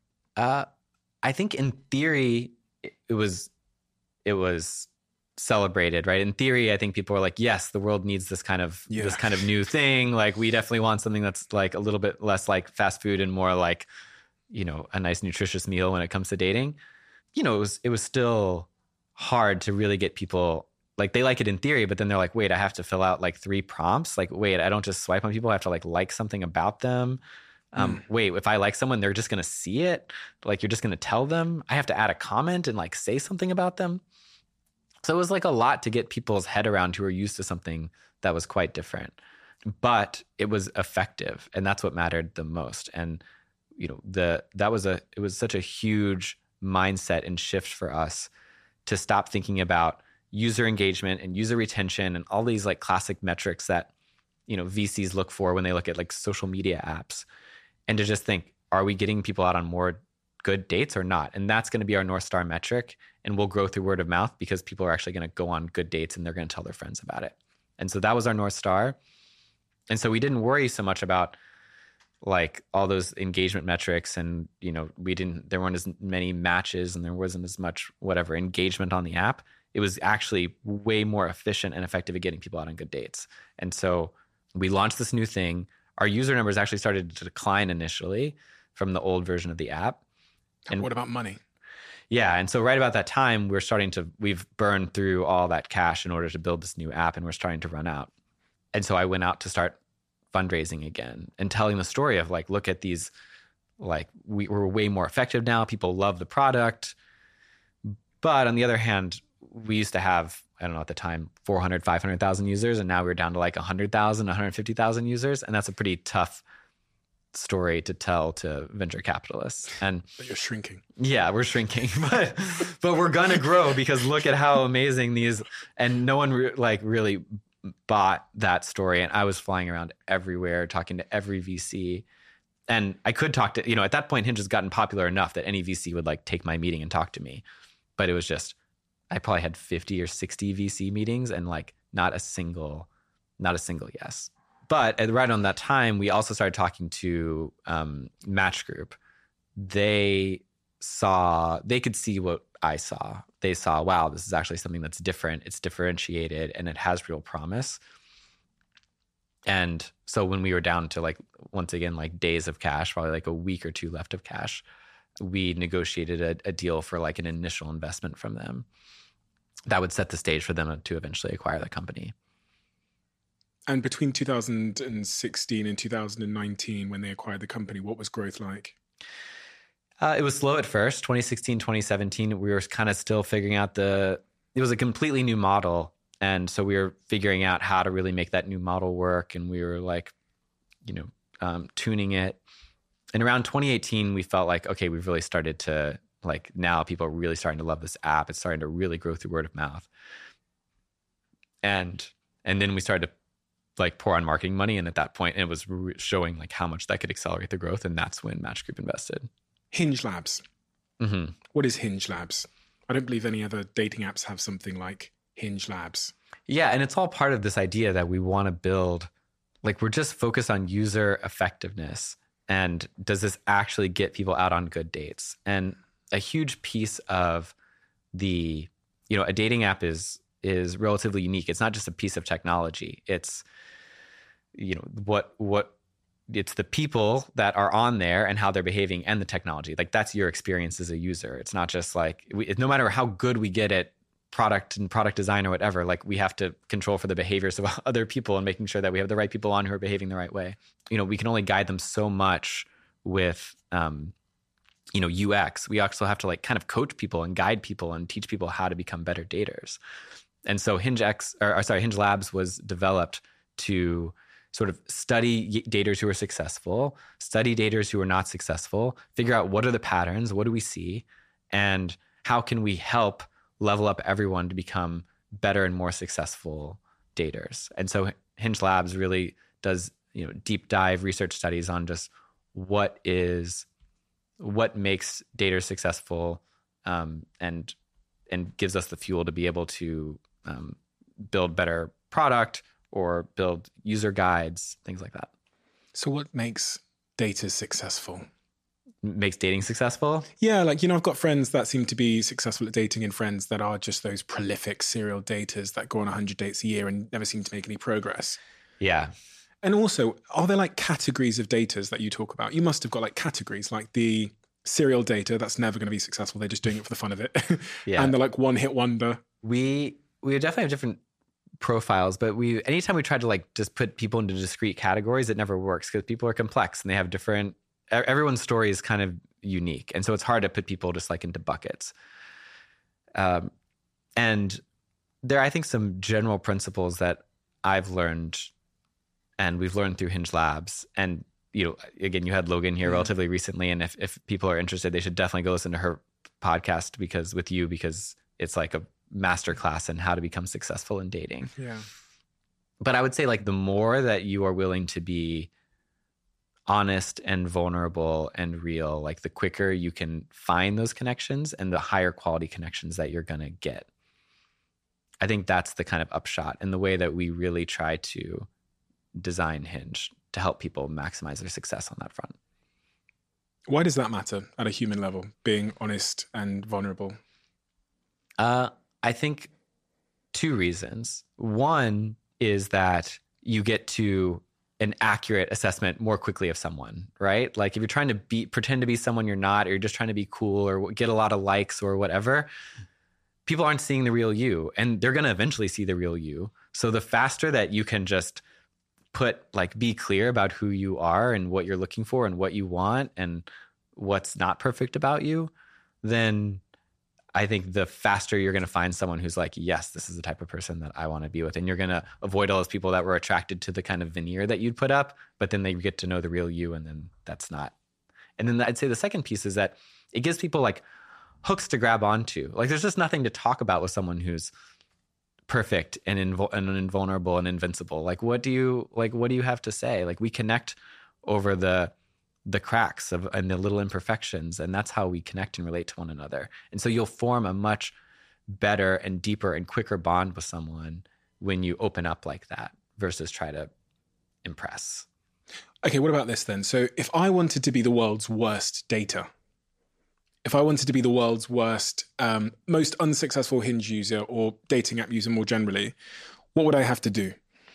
Uh, I think in theory, it, it was it was celebrated, right? In theory, I think people were like, yes, the world needs this kind of Yeah. this kind of new thing. Like, we definitely want something that's like a little bit less like fast food and more like, you know, a nice nutritious meal when it comes to dating. You know, it was it was still hard to really get people, like, they like it in theory, but then they're like, wait, I have to fill out like three prompts. Like, wait, I don't just swipe on people. I have to like like something about them. Um, mm. Wait, if I like someone, they're just going to see it. Like, you're just going to tell them. I have to add a comment and like say something about them. So it was like a lot to get people's head around who are used to something that was quite different, but it was effective. And that's what mattered the most. And you know, the that was a it was such a huge mindset and shift for us to stop thinking about user engagement and user retention and all these like classic metrics that, you know, V Cs look for when they look at like social media apps, and to just think, are we getting people out on more good dates or not? And that's going to be our North Star metric, and we'll grow through word of mouth because people are actually going to go on good dates and they're going to tell their friends about it. And so that was our North Star. And so we didn't worry so much about like all those engagement metrics, and you know, we didn't there weren't as many matches and there wasn't as much whatever engagement on the app. It was actually way more efficient and effective at getting people out on good dates. And so we launched this new thing. Our user numbers actually started to decline initially from the old version of the app. And what about money? Yeah. And so right about that time, we're starting to, we've burned through all that cash in order to build this new app, and we're starting to run out. And so I went out to start fundraising again and telling the story of like, look at these, like we, we're way more effective now. People love the product. But on the other hand, we used to have, I don't know, at the time, four hundred, five hundred thousand users. And now we're down to like one hundred thousand, one hundred fifty thousand users. And that's a pretty tough story to tell to venture capitalists. And but you're shrinking. Yeah, we're shrinking, but but we're gonna grow because look at how amazing these, and no one re- like really bought that story. And I was flying around everywhere, talking to every V C. And I could talk to, you know, at that point, Hinge has gotten popular enough that any V C would like take my meeting and talk to me. But it was just, I probably had fifty or sixty V C meetings and like not a single, not a single yes. But at, right on that time, we also started talking to um, Match Group. They saw, they could see what I saw. They saw, wow, this is actually something that's different. It's differentiated and it has real promise. And so when we were down to like, once again, like days of cash, probably like a week or two left of cash, we negotiated a, a deal for like an initial investment from them that would set the stage for them to eventually acquire the company. And between two thousand sixteen and two thousand nineteen, when they acquired the company, what was growth like? Uh, it was slow at first. twenty sixteen, twenty seventeen, we were kind of still figuring out the, it was a completely new model. And so we were figuring out how to really make that new model work. And we were like, you know, um, tuning it. And around twenty eighteen, we felt like, okay, we've really started to, like, now people are really starting to love this app. It's starting to really grow through word of mouth. And, and then we started to like pour on marketing money. And at that point, it was re- showing like how much that could accelerate the growth. And that's when Match Group invested. Hinge Labs. Mm-hmm. What is Hinge Labs? I don't believe any other dating apps have something like Hinge Labs. Yeah. And it's all part of this idea that we want to build, like, we're just focused on user effectiveness. And does this actually get people out on good dates? And a huge piece of the, you know, a dating app is is relatively unique. It's not just a piece of technology. It's, you know, what what it's the people that are on there and how they're behaving and the technology. Like, that's your experience as a user. It's not just like, we, no matter how good we get at product and product design or whatever, like, we have to control for the behaviors of other people and making sure that we have the right people on who are behaving the right way. You know, we can only guide them so much with, um, you know, U X. We also have to like kind of coach people and guide people and teach people how to become better daters. And so Hinge X, or, or sorry, Hinge Labs was developed to sort of study daters who are successful, study daters who are not successful, figure out what are the patterns, what do we see, and how can we help level up everyone to become better and more successful daters. And so Hinge Labs really does, you know, deep dive research studies on just what is what makes daters successful, um, and and gives us the fuel to be able to um, build better product or build user guides, things like that. So what makes daters successful? Makes dating successful? Yeah, like, you know, I've got friends that seem to be successful at dating and friends that are just those prolific serial daters that go on one hundred dates a year and never seem to make any progress. Yeah. And also, are there like categories of daters that you talk about? You must have got like categories, like the serial dater that's never going to be successful. They're just doing it for the fun of it. Yeah. And they're like one hit wonder. We we definitely have different profiles, but we anytime we try to like just put people into discrete categories, it never works because people are complex and they have different, everyone's story is kind of unique. And so it's hard to put people just like into buckets. Um, and there are, I think, some general principles that I've learned and we've learned through Hinge Labs. And, you know, again, you had Logan here mm-hmm. relatively recently. And if, if people are interested, they should definitely go listen to her podcast because with you, because it's like a masterclass in how to become successful in dating. Yeah. But I would say like the more that you are willing to be honest and vulnerable and real, like the quicker you can find those connections and the higher quality connections that you're going to get. I think that's the kind of upshot and the way that we really try to design Hinge to help people maximize their success on that front. Why does that matter at a human level, being honest and vulnerable? Uh, I think two reasons. One is that you get to an accurate assessment more quickly of someone, right? Like if you're trying to be pretend to be someone you're not, or you're just trying to be cool or get a lot of likes or whatever, people aren't seeing the real you, and they're going to eventually see the real you. So the faster that you can just put like be clear about who you are and what you're looking for and what you want and what's not perfect about you, then I think the faster you're going to find someone who's like, yes, this is the type of person that I want to be with. And you're going to avoid all those people that were attracted to the kind of veneer that you'd put up, but then they get to know the real you, and then that's not. And then I'd say the second piece is that it gives people like hooks to grab onto. Like there's just nothing to talk about with someone who's perfect and, invul- and invulnerable and invincible. Like what do you like? What do you have to say? Like we connect over the the cracks of and the little imperfections, and that's how we connect and relate to one another. And so you'll form a much better and deeper and quicker bond with someone when you open up like that versus try to impress. Okay, what about this then? So if I wanted to be the world's worst dater, if I wanted to be the world's worst, um, most unsuccessful Hinge user or dating app user more generally, what would I have to do?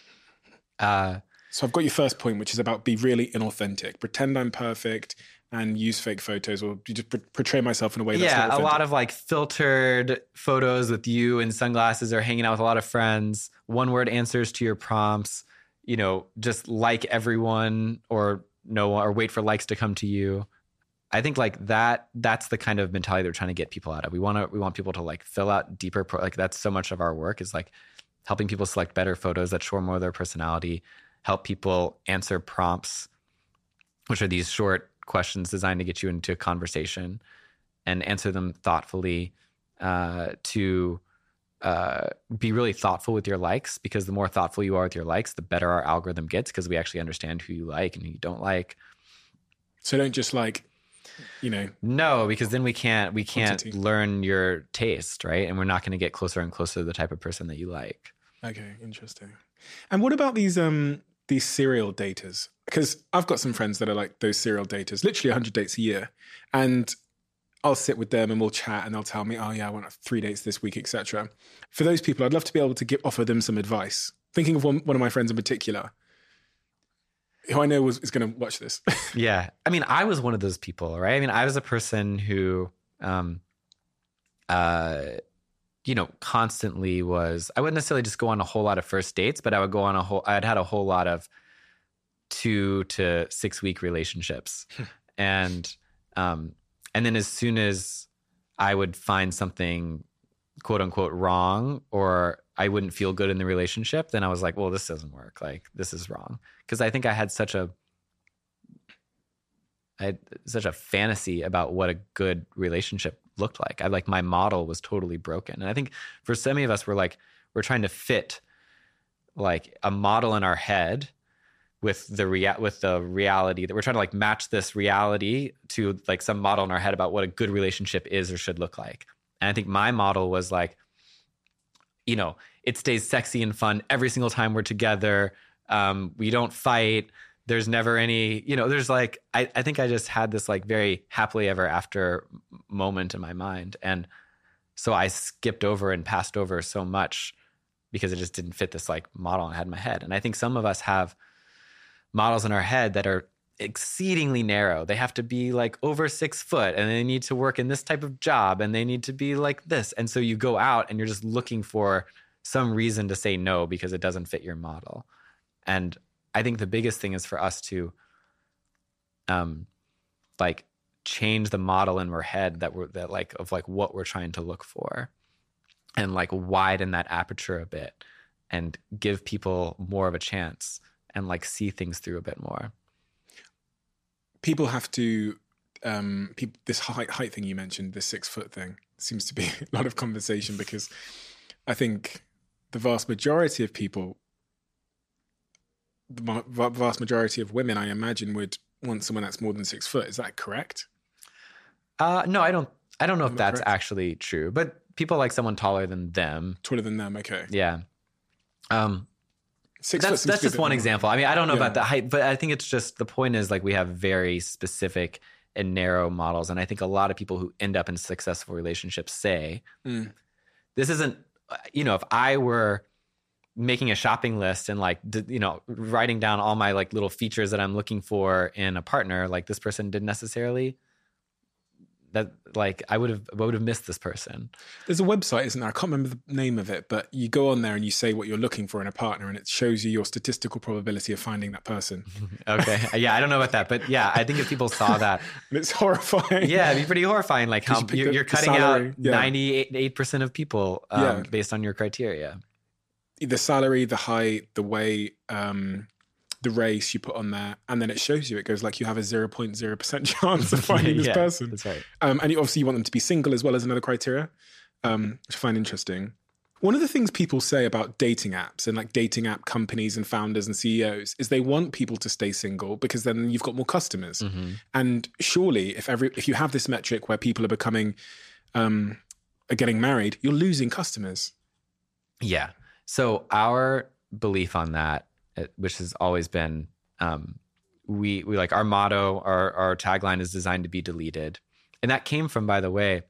Uh, so I've got your first point, which is about be really inauthentic, pretend I'm perfect and use fake photos or just portray myself in a way that's yeah, not authentic. A lot of like filtered photos with you in sunglasses or hanging out with a lot of friends, one word answers to your prompts, you know, just like everyone or no or wait for likes to come to you. I think like that, that's the kind of mentality they're trying to get people out of. We want to, we want people to like fill out deeper, pro- like that's so much of our work is like helping people select better photos that show more of their personality, help people answer prompts, which are these short questions designed to get you into a conversation and answer them thoughtfully, uh, to uh, be really thoughtful with your likes, because the more thoughtful you are with your likes, the better our algorithm gets because we actually understand who you like and who you don't like. So don't just like, you know. No, because then we can't, we can't quantity. learn your taste, right? And we're not going to get closer and closer to the type of person that you like. Okay, interesting. And what about these um these serial daters? Because I've got some friends that are like those serial daters, literally one hundred dates a year. And I'll sit with them and we'll chat and they'll tell me, oh yeah, I want three dates this week, et cetera. For those people, I'd love to be able to give, offer them some advice. Thinking of one, one of my friends in particular, who I know was, is going to watch this. Yeah. I mean, I was one of those people, right? I mean, I was a person who, um, uh, you know, constantly was, I wouldn't necessarily just go on a whole lot of first dates, but I would go on a whole, I'd had a whole lot of two to six week relationships. and, um, and then as soon as I would find something quote unquote wrong, or I wouldn't feel good in the relationship, then I was like, well, this doesn't work. Like this is wrong. Cause I think I had such a, I had such a fantasy about what a good relationship looked like. I like my model was totally broken. And I think for so many of us, we're like, we're trying to fit like a model in our head with the rea- with the reality that we're trying to like match this reality to like some model in our head about what a good relationship is or should look like. And I think my model was like, you know, it stays sexy and fun every single time we're together. Um, we don't fight. There's never any, you know, there's like, I, I think I just had this like very happily ever after moment in my mind. And so I skipped over and passed over so much because it just didn't fit this like model I had in my head. And I think some of us have models in our head that are exceedingly narrow. They have to be like over six foot and they need to work in this type of job and they need to be like this. And so you go out and you're just looking for some reason to say no because it doesn't fit your model. And I think the biggest thing is for us to um like change the model in our head that we're that like of like what we're trying to look for and like widen that aperture a bit and give people more of a chance and like see things through a bit more. People have to, um, people, this height, height thing you mentioned, this six foot thing, seems to be a lot of conversation because I think the vast majority of people, the vast majority of women, I imagine, would want someone that's more than six foot. Is that correct? Uh, no, I don't. I don't know if that's correct? actually true, but people like someone taller than them. Taller than them, okay. Yeah. Um, Six that's foot that's just one more. example. I mean, I don't know Yeah. about the height, but I think it's just the point is like we have very specific and narrow models, and I think a lot of people who end up in successful relationships say, Mm. "This isn't." You know, if I were making a shopping list and like d- you know writing down all my like little features that I'm looking for in a partner, like this person didn't necessarily. That like I would have would have missed this person. There's a website, isn't there? I can't remember the name of it, but you go on there and you say what you're looking for in a partner and it shows you your statistical probability of finding that person. Okay, yeah, I don't know about that, but yeah, I think if people saw that, And it's horrifying. yeah, it'd be pretty horrifying. Like how You pick you're, the- you're the cutting salary, out yeah. ninety-eight percent of people um, Yeah. based on your criteria. The salary, the height, the weight, um, the race you put on there, and then it shows you, it goes like you have a zero point zero percent chance of finding this Yeah, person. that's right. Um, and you, obviously you want them to be single as well as another criteria, um, which I find interesting. One of the things people say about dating apps and like dating app companies and founders and C E Os is they want people to stay single because then you've got more customers. Mm-hmm. And surely if every if you have this metric where people are becoming, um, are getting married, you're losing customers. Yeah. So our belief on that, which has always been, um, we we like our motto, our our tagline is designed to be deleted, and that came from, by the way,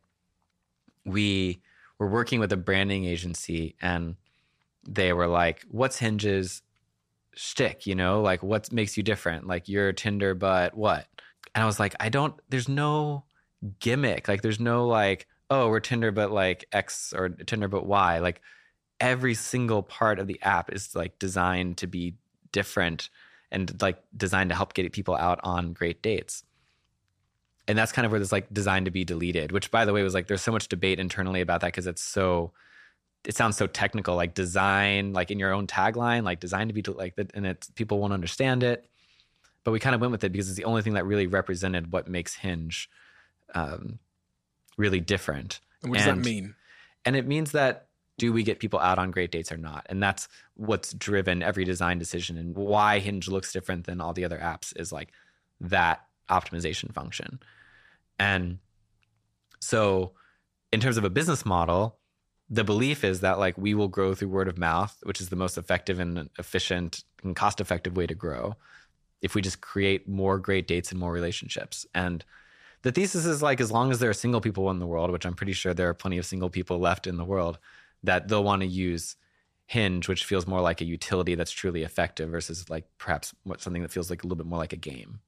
we were working with a branding agency, and they were like, "What's Hinge's shtick? You know, like what makes you different? Like you're Tinder, but what?" And I was like, "I don't. There's no gimmick. Like there's no like, oh, we're Tinder, but like X or Tinder, but Y. Like." Every single part of the app is like designed to be different and like designed to help get people out on great dates. And that's kind of where this like designed to be deleted, which by the way was like, there's so much debate internally about that because it's so, it sounds so technical, like design, like in your own tagline, like designed to be like that. And it's, people won't understand it, but we kind of went with it because it's the only thing that really represented what makes Hinge um, really different. And what does and, that mean? And it means that, do we get people out on great dates or not? And that's what's driven every design decision, and why Hinge looks different than all the other apps is like that optimization function. And so in terms of a business model, the belief is that like we will grow through word of mouth, which is the most effective and efficient and cost-effective way to grow if we just create more great dates and more relationships. And the thesis is like, as long as there are single people in the world, which I'm pretty sure there are plenty of single people left in the world, that they'll want to use Hinge, which feels more like a utility that's truly effective versus like perhaps something that feels like a little bit more like a game.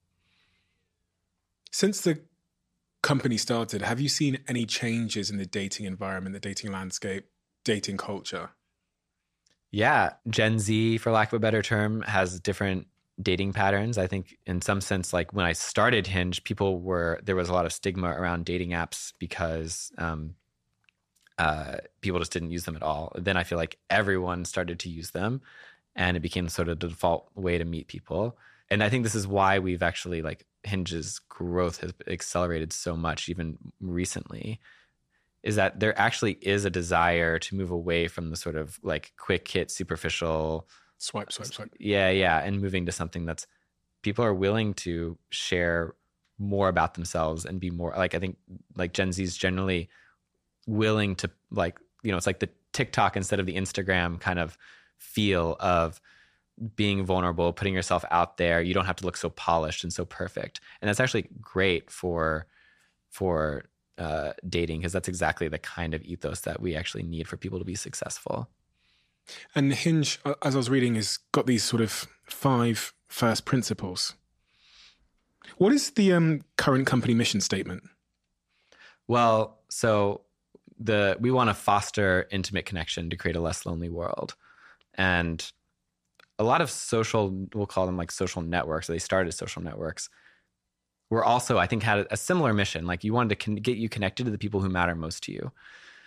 Since the company started, have you seen any changes in the dating environment, the dating landscape, dating culture? Yeah. Gen Z, for lack of a better term, has different dating patterns. I think in some sense, like when I started Hinge, people were, there was a lot of stigma around dating apps because um, uh, people just didn't use them at all. Then I feel like everyone started to use them and it became sort of the default way to meet people. And I think this is why we've actually like Hinge's growth has accelerated so much even recently, is that there actually is a desire to move away from the sort of like quick hit, superficial, Swipe, swipe, swipe. Yeah, yeah. And moving to something that's people are willing to share more about themselves and be more like, I think like Gen Z is generally willing to like, you know, it's like the TikTok instead of the Instagram kind of feel of being vulnerable, putting yourself out there. You don't have to look so polished and so perfect. And that's actually great for, for uh, dating, because that's exactly the kind of ethos that we actually need for people to be successful. And Hinge, as I was reading, has got these sort of five first principles. What is the um, current company mission statement? Well, so the we want to foster intimate connection to create a less lonely world. And a lot of social, we'll call them like social networks, they started as social networks, were also, I think, had a similar mission. Like you wanted to con- get you connected to the people who matter most to you.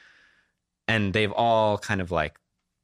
And they've all kind of like,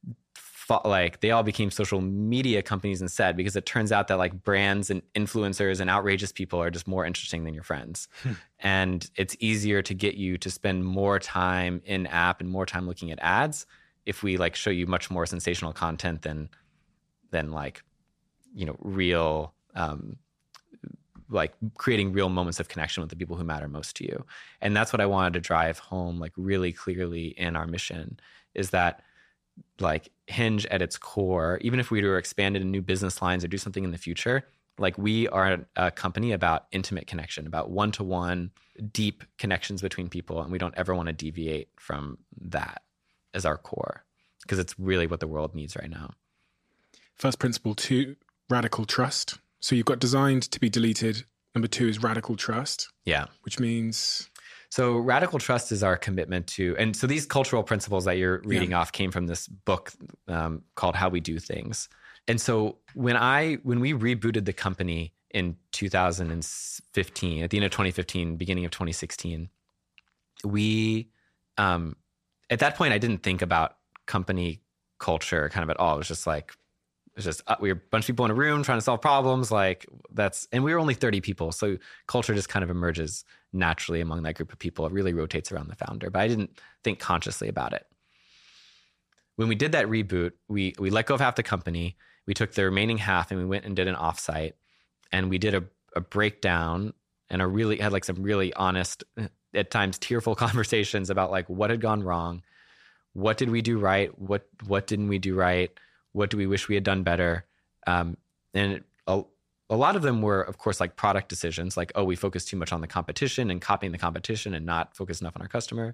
like they all became social media companies instead, because it turns out that like brands and influencers and outrageous people are just more interesting than your friends. Hmm. And it's easier to get you to spend more time in app and more time looking at ads if we like show you much more sensational content than, than like, you know, real, um, like creating real moments of connection with the people who matter most to you. And that's what I wanted to drive home like really clearly in our mission, is that like Hinge at its core, even if we were expanded in new business lines or do something in the future, like we are a company about intimate connection, about one-to-one deep connections between people. And we don't ever want to deviate from that as our core, because it's really what the world needs right now. First principle two, radical trust. So you've got designed to be deleted. Number two is radical trust. Yeah. Which means... So radical trust is our commitment to, and so these cultural principles that you're reading yeah. off came from this book um, called How We Do Things. And so when I, when we rebooted the company in two thousand fifteen, at the end of twenty fifteen, beginning of twenty sixteen, we, um, at that point, I didn't think about company culture kind of at all. It was just like, it was just, uh, we were a bunch of people in a room trying to solve problems. Like that's, and we were only thirty people. So culture just kind of emerges naturally among that group of people. It really rotates around the founder, but I didn't think consciously about it. When we did that reboot, we we let go of half the company. We took the remaining half and we went and did an offsite, and we did a, a breakdown and a really had like some really honest, at times tearful conversations about like what had gone wrong, what did we do right, what what didn't we do right, what do we wish we had done better, um, and it, a, A lot of them were, of course, like product decisions, like, oh, we focused too much on the competition and copying the competition and not focused enough on our customer.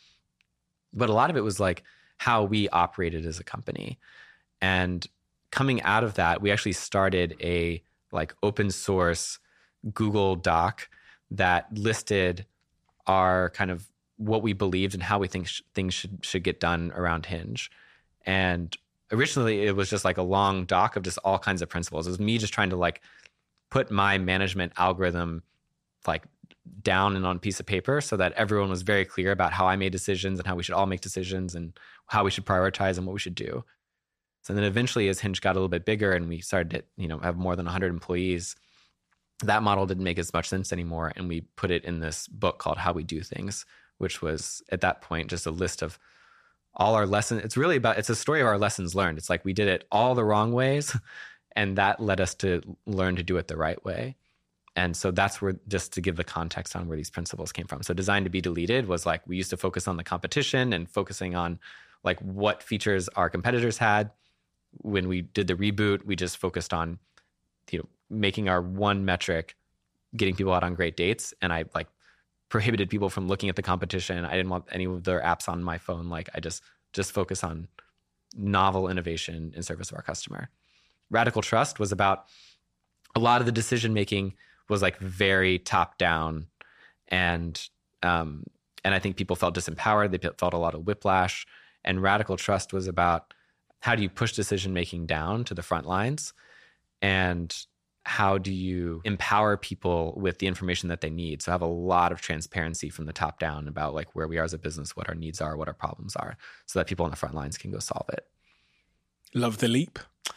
But a lot of it was like how we operated as a company. And coming out of that, we actually started a like open source Google Doc that listed our kind of what we believed and how we think sh- things should should get done around Hinge. And originally it was just like a long doc of just all kinds of principles. It was me just trying to like put my management algorithm like down and on a piece of paper so that everyone was very clear about how I made decisions and how we should all make decisions and how we should prioritize and what we should do. So then eventually as Hinge got a little bit bigger and we started to, you know, have more than one hundred employees, that model didn't make as much sense anymore. And we put it in this book called How We Do Things, which was at that point just a list of all our lessons. It's really about, it's a story of our lessons learned. It's like we did it all the wrong ways, and that led us to learn to do it the right way. And so that's where, just to give the context on where these principles came from. So Designed to Be Deleted was like, we used to focus on the competition and focusing on like what features our competitors had. When we did the reboot, we just focused on, you know, making our one metric, getting people out on great dates. And I like prohibited people from looking at the competition. I didn't want any of their apps on my phone. Like I just, just focus on novel innovation in service of our customer. Radical Trust was about a lot of the decision-making was like very top down. And, um, and I think people felt disempowered. They felt a lot of whiplash. And Radical Trust was about how do you push decision-making down to the front lines, and how do you empower people with the information that they need? So have a lot of transparency from the top down about like where we are as a business, what our needs are, what our problems are, so that people on the front lines can go solve it. Love the Leap.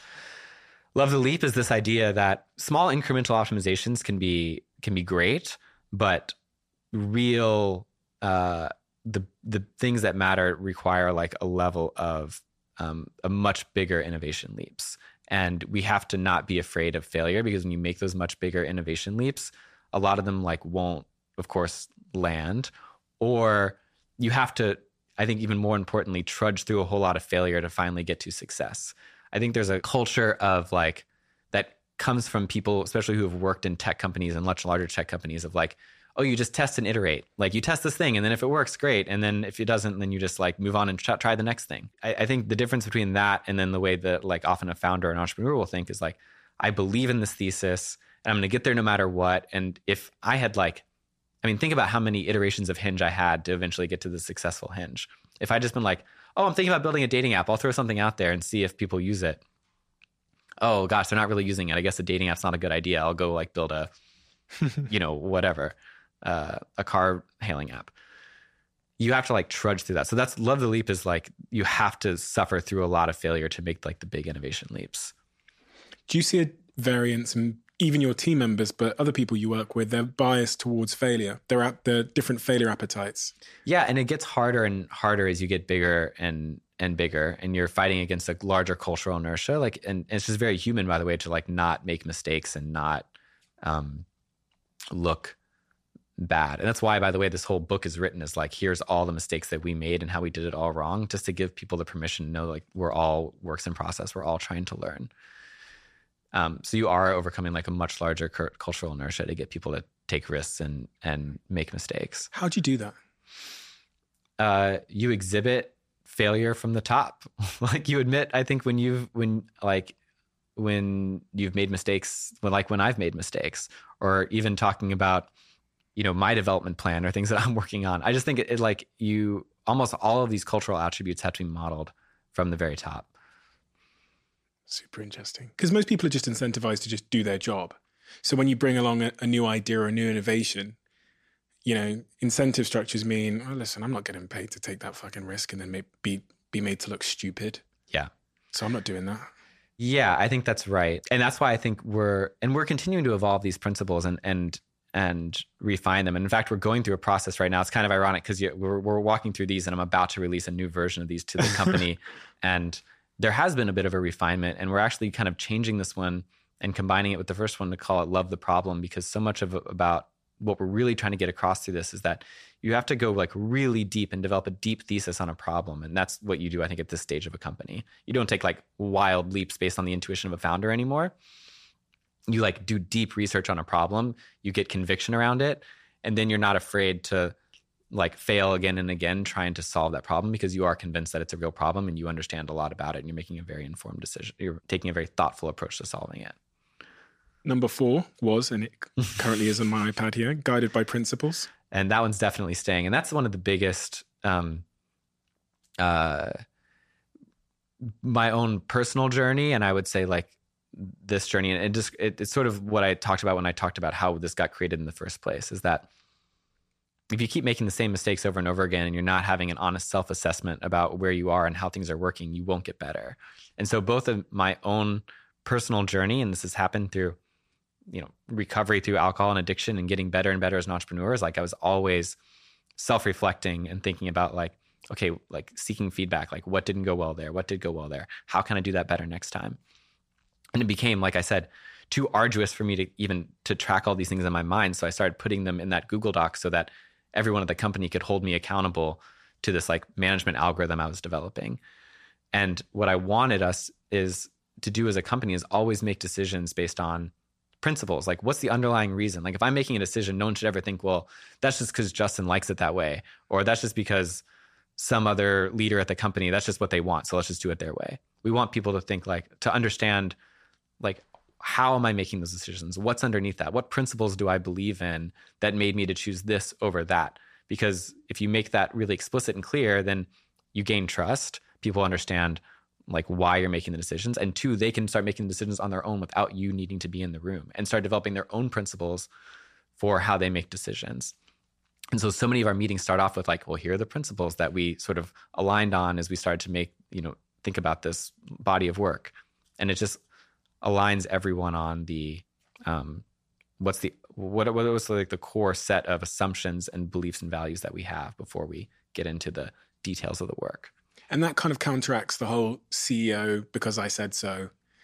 Love the Leap is this idea that small incremental optimizations can be can be great, but real uh, the the things that matter require like a level of um, a much bigger innovation leaps. And we have to not be afraid of failure, because when you make those much bigger innovation leaps, a lot of them like won't, of course, land, or you have to, I think even more importantly, trudge through a whole lot of failure to finally get to success. I think there's a culture of like, that comes from people, especially who have worked in tech companies and much larger tech companies, of like, oh, you just test and iterate. Like you test this thing, and then if it works, great. And then if it doesn't, then you just like move on and try, try the next thing. I, I think the difference between that and then the way that like often a founder or an entrepreneur will think is like, I believe in this thesis and I'm going to get there no matter what. And if I had like, I mean, think about how many iterations of Hinge I had to eventually get to the successful Hinge. If I'd just been like, oh, I'm thinking about building a dating app, I'll throw something out there and see if people use it. Oh gosh, they're not really using it. I guess a dating app's not a good idea. I'll go like build a, you know, whatever. Uh, a car hailing app. You have to like trudge through that. So that's Love the Leap, is like you have to suffer through a lot of failure to make like the big innovation leaps. Do you see a variance in even your team members, but other people you work with, they're biased towards failure? They're at the different failure appetites. Yeah, and it gets harder and harder as you get bigger and and bigger, and you're fighting against a larger cultural inertia. Like, and it's just very human, by the way, to like not make mistakes and not um, look bad. And that's why, by the way, this whole book is written as like, here's all the mistakes that we made and how we did it all wrong, just to give people the permission to know like we're all works in process. We're all trying to learn. Um, so you are overcoming like a much larger cur- cultural inertia to get people to take risks and and make mistakes. How do you do that? Uh, you exhibit failure from the top. Like you admit, I think when you've when like when you've made mistakes, when like when I've made mistakes, or even talking about, you know, my development plan or things that I'm working on. I just think it, it like you, almost all of these cultural attributes have to be modeled from the very top. Super interesting. Because most people are just incentivized to just do their job. So when you bring along a, a new idea or a new innovation, you know, incentive structures mean, oh, listen, I'm not getting paid to take that fucking risk and then may, be, be made to look stupid. Yeah. So I'm not doing that. Yeah, I think that's right. And that's why I think we're, and we're continuing to evolve these principles and, and, and refine them. And in fact, we're going through a process right now. It's kind of ironic because we're, we're walking through these and I'm about to release a new version of these to the company. And there has been a bit of a refinement, and we're actually kind of changing this one and combining it with the first one to call it Love the Problem, because so much of about what we're really trying to get across through this is that you have to go like really deep and develop a deep thesis on a problem. And that's what you do, I think, at this stage of a company. You don't take like wild leaps based on the intuition of a founder anymore. You like do deep research on a problem, you get conviction around it, and then you're not afraid to like fail again and again trying to solve that problem, because you are convinced that it's a real problem and you understand a lot about it and you're making a very informed decision. You're taking a very thoughtful approach to solving it. Number four was, and it currently is on my iPad here, Guided by Principles. And that one's definitely staying. And that's one of the biggest, um, uh, my own personal journey. And I would say like, this journey, and it just it, it's sort of what I talked about when I talked about how this got created in the first place, is that if you keep making the same mistakes over and over again and you're not having an honest self-assessment about where you are and how things are working, you won't get better. And so both of my own personal journey, and this has happened through, you know, recovery through alcohol and addiction and getting better and better as an entrepreneur, is like I was always self-reflecting and thinking about like, okay, like seeking feedback, like what didn't go well there? What did go well there? How can I do that better next time? And it became, like I said, too arduous for me to even to track all these things in my mind. So I started putting them in that Google Doc so that everyone at the company could hold me accountable to this like management algorithm I was developing. And what I wanted us is to do as a company is always make decisions based on principles. Like, what's the underlying reason? Like, if I'm making a decision, no one should ever think, well, that's just because Justin likes it that way, or that's just because some other leader at the company, that's just what they want, so let's just do it their way. We want people to think, like, to understand, like, how am I making those decisions? What's underneath that? What principles do I believe in that made me to choose this over that? Because if you make that really explicit and clear, then you gain trust. People understand like why you're making the decisions. And two, they can start making decisions on their own without you needing to be in the room, and start developing their own principles for how they make decisions. And so, so many of our meetings start off with like, well, here are the principles that we sort of aligned on as we started to make, you know, think about this body of work. And it just aligns everyone on the, um, what's the, what, what was like the core set of assumptions and beliefs and values that we have before we get into the details of the work. And that kind of counteracts the whole C E O because I said so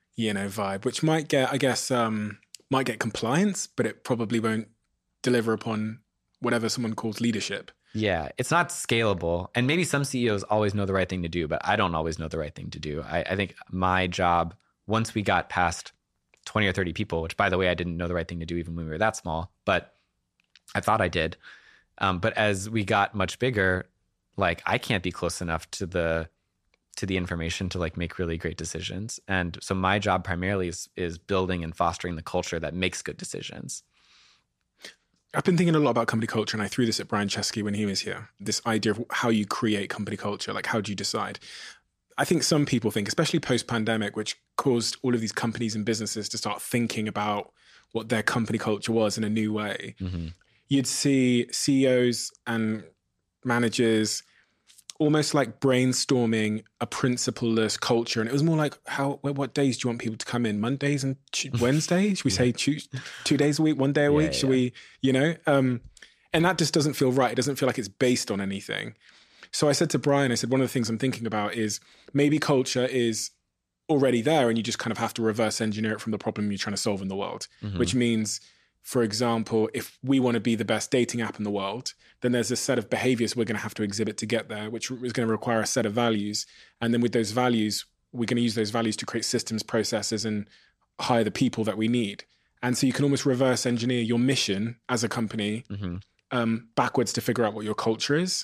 you know, vibe, which might get, I guess, um, might get compliance, but it probably won't deliver upon whatever someone calls leadership. Yeah, it's not scalable. And maybe some C E Os always know the right thing to do, but I don't always know the right thing to do. I, I think my job, once we got past twenty or thirty people, which by the way, I didn't know the right thing to do even when we were that small, but I thought I did. Um, but as we got much bigger, like I can't be close enough to the to the information to like make really great decisions. And so my job primarily is is building and fostering the culture that makes good decisions. I've been thinking a lot about company culture, and I threw this at Brian Chesky when he was here. This idea of how you create company culture, like how do you decide? I think some people think, especially post-pandemic, which caused all of these companies and businesses to start thinking about what their company culture was in a new way. Mm-hmm. You'd see C E Os and managers almost like brainstorming a principle-less culture. And it was more like, how, what days do you want people to come in? Mondays and Wednesdays? Should we yeah. say two, two days a week, one day a week? Yeah, Should yeah. we, you know? Um, and that just doesn't feel right. It doesn't feel like it's based on anything. So I said to Brian, I said, one of the things I'm thinking about is maybe culture is already there and you just kind of have to reverse engineer it from the problem you're trying to solve in the world, mm-hmm. which means, for example, if we want to be the best dating app in the world, then there's a set of behaviors we're going to have to exhibit to get there, which is going to require a set of values. And then with those values, we're going to use those values to create systems, processes, and hire the people that we need. And so you can almost reverse engineer your mission as a company mm-hmm. um, backwards to figure out what your culture is.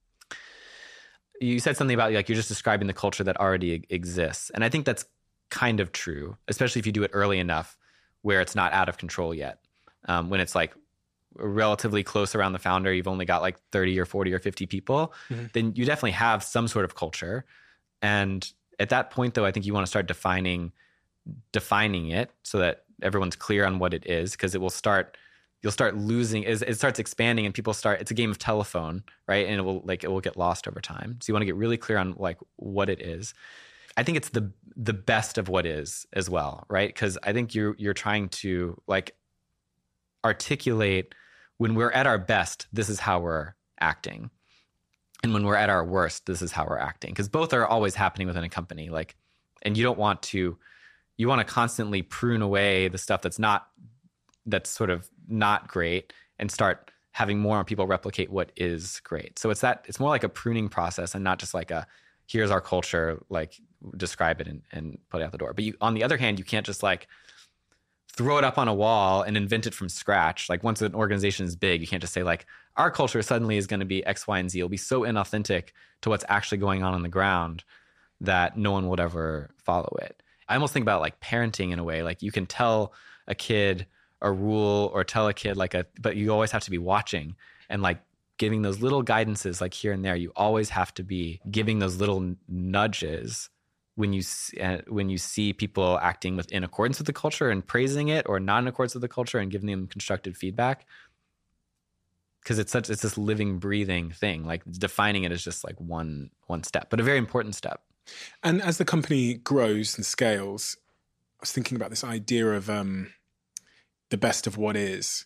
You said something about like you're just describing the culture that already exists. And I think that's kind of true, especially if you do it early enough where it's not out of control yet. Um, when it's like relatively close around the founder, you've only got like thirty or forty or fifty people, mm-hmm. then you definitely have some sort of culture. And at that point, though, I think you want to start defining defining it so that everyone's clear on what it is, because it will start, you'll start losing, it starts expanding and people start, it's a game of telephone, right? And it will like, it will get lost over time. So you want to get really clear on like what it is. I think it's the the best of what is as well, right? Because I think you're you're trying to like articulate when we're at our best, this is how we're acting. And when we're at our worst, this is how we're acting. Because both are always happening within a company. Like, and you don't want to, you want to constantly prune away the stuff that's not, that's sort of not great and start having more people replicate what is great. So it's that, it's more like a pruning process and not just like a, here's our culture, like describe it and, and put it out the door. But you, on the other hand, you can't just like, throw it up on a wall and invent it from scratch. Like once an organization is big, you can't just say like, our culture suddenly is going to be X, Y, and Z. It'll be so inauthentic to what's actually going on on the ground that no one would ever follow it. I almost think about like parenting in a way, like you can tell a kid a rule or tell a kid like a, but you always have to be watching and like giving those little guidances like here and there. You always have to be giving those little nudges when you uh, when you see people acting with, in accordance with the culture and praising it, or not in accordance with the culture and giving them constructive feedback, because it's such it's this living, breathing thing. Like defining it is just like one one step, but a very important step. And as the company grows and scales, I was thinking about this idea of um, the best of what is.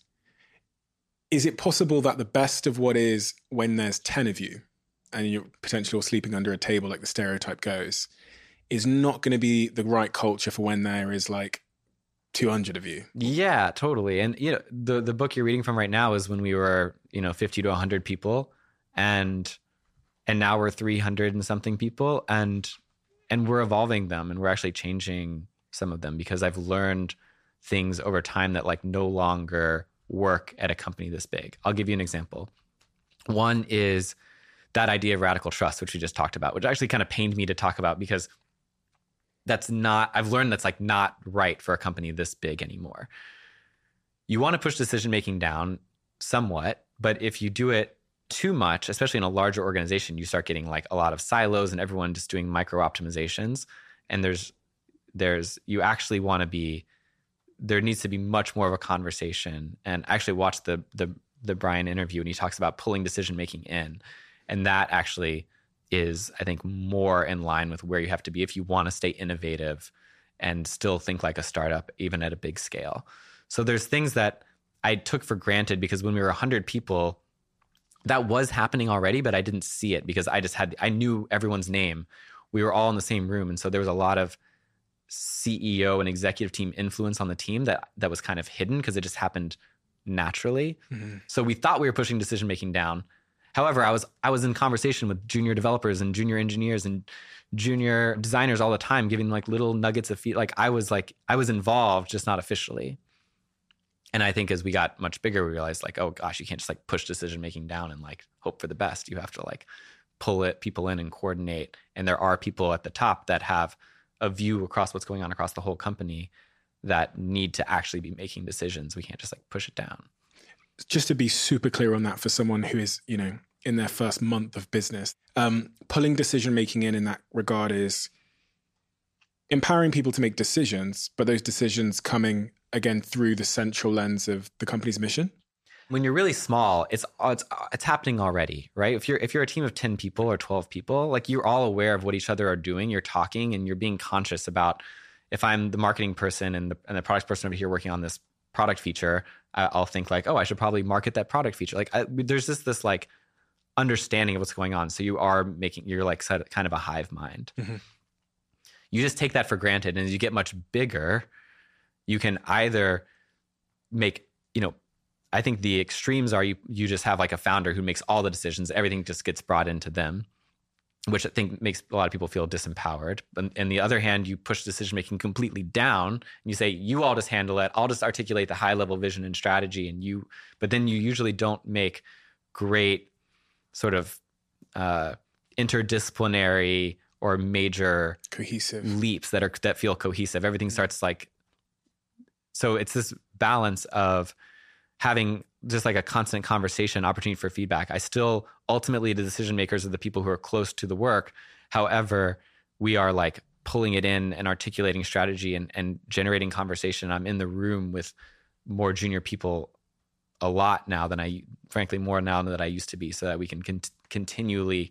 Is it possible that the best of what is, when there's ten of you, and you're potentially all sleeping under a table, like the stereotype goes, is not going to be the right culture for when there is like two hundred of you? Yeah, totally. And you know, the the book you're reading from right now is when we were, you know, fifty to one hundred people, and and now we're three hundred and something people, and and we're evolving them, and we're actually changing some of them, because I've learned things over time that like no longer work at a company this big. I'll give you an example. One is that idea of radical trust, which we just talked about, which actually kind of pained me to talk about, because that's not, I've learned that's like not right for a company this big anymore. You want to push decision-making down somewhat, but if you do it too much, especially in a larger organization, you start getting like a lot of silos and everyone just doing micro optimizations. And there's, there's, you actually want to be, there needs to be much more of a conversation. And I actually watched the, the, the Brian interview, and he talks about pulling decision-making in. And that actually is, I think, more in line with where you have to be if you want to stay innovative and still think like a startup, even at a big scale. So there's things that I took for granted, because when we were one hundred people, that was happening already, but I didn't see it because I just had, I knew everyone's name. We were all in the same room. And so there was a lot of C E O and executive team influence on the team that that was kind of hidden because it just happened naturally. Mm-hmm. So we thought we were pushing decision making down. However, I was I was in conversation with junior developers and junior engineers and junior designers all the time, giving like little nuggets of feedback. Like I was like I was involved, just not officially. And I think as we got much bigger, we realized like, oh gosh, you can't just like push decision making down and like hope for the best. You have to like pull it people in and coordinate. And there are people at the top that have a view across what's going on across the whole company that need to actually be making decisions. We can't just like push it down. Just to be super clear on that for someone who is, you know, in their first month of business, um, pulling decision making in in that regard is empowering people to make decisions, but those decisions coming again through the central lens of the company's mission. When you're really small, it's it's it's happening already, right? If you're if you're a team of ten people or twelve people, like you're all aware of what each other are doing. You're talking and you're being conscious about. If I'm the marketing person and the and the product person over here working on this product feature, I'll think like, oh, I should probably market that product feature. Like, I, there's just this like understanding of what's going on. So you are making you're like kind of a hive mind. Mm-hmm. You just take that for granted, and as you get much bigger, you can either make you know. I think the extremes are you you just have like a founder who makes all the decisions. Everything just gets brought into them, which I think makes a lot of people feel disempowered. And on the other hand, you push decision-making completely down and you say, you all just handle it. I'll just articulate the high-level vision and strategy. And you, but then you usually don't make great sort of uh, interdisciplinary or major cohesive leaps that are that feel cohesive. Everything starts like, so it's this balance of having just like a constant conversation, opportunity for feedback. I still, ultimately, the decision makers are the people who are close to the work. However, we are like pulling it in and articulating strategy and, and generating conversation. I'm in the room with more junior people a lot now than I, frankly, more now than I used to be, so that we can con- continually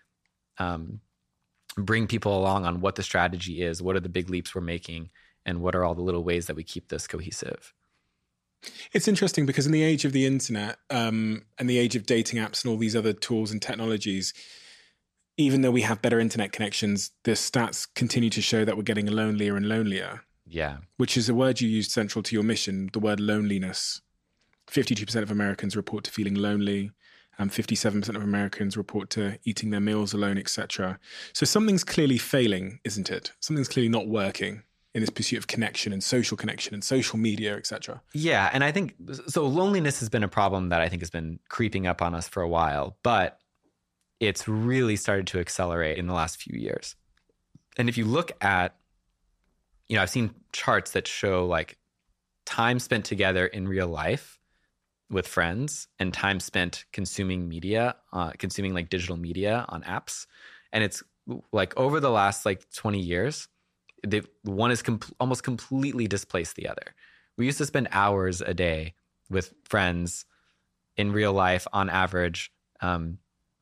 um, bring people along on what the strategy is, what are the big leaps we're making, and what are all the little ways that we keep this cohesive. It's interesting because in the age of the internet um, and the age of dating apps and all these other tools and technologies, even though we have better internet connections, the stats continue to show that we're getting lonelier and lonelier. Yeah. Which is a word you used central to your mission, the word loneliness. fifty-two percent of Americans report to feeling lonely, and fifty-seven percent of Americans report to eating their meals alone, et cetera. So something's clearly failing, isn't it? Something's clearly not working in this pursuit of connection and social connection and social media, et cetera. Yeah, and I think, so loneliness has been a problem that I think has been creeping up on us for a while, but it's really started to accelerate in the last few years. And if you look at, you know, I've seen charts that show like time spent together in real life with friends and time spent consuming media, uh, consuming like digital media on apps. And it's like over the last like twenty years, They, one is com- almost completely displaced the other. We used to spend hours a day with friends in real life on average, um,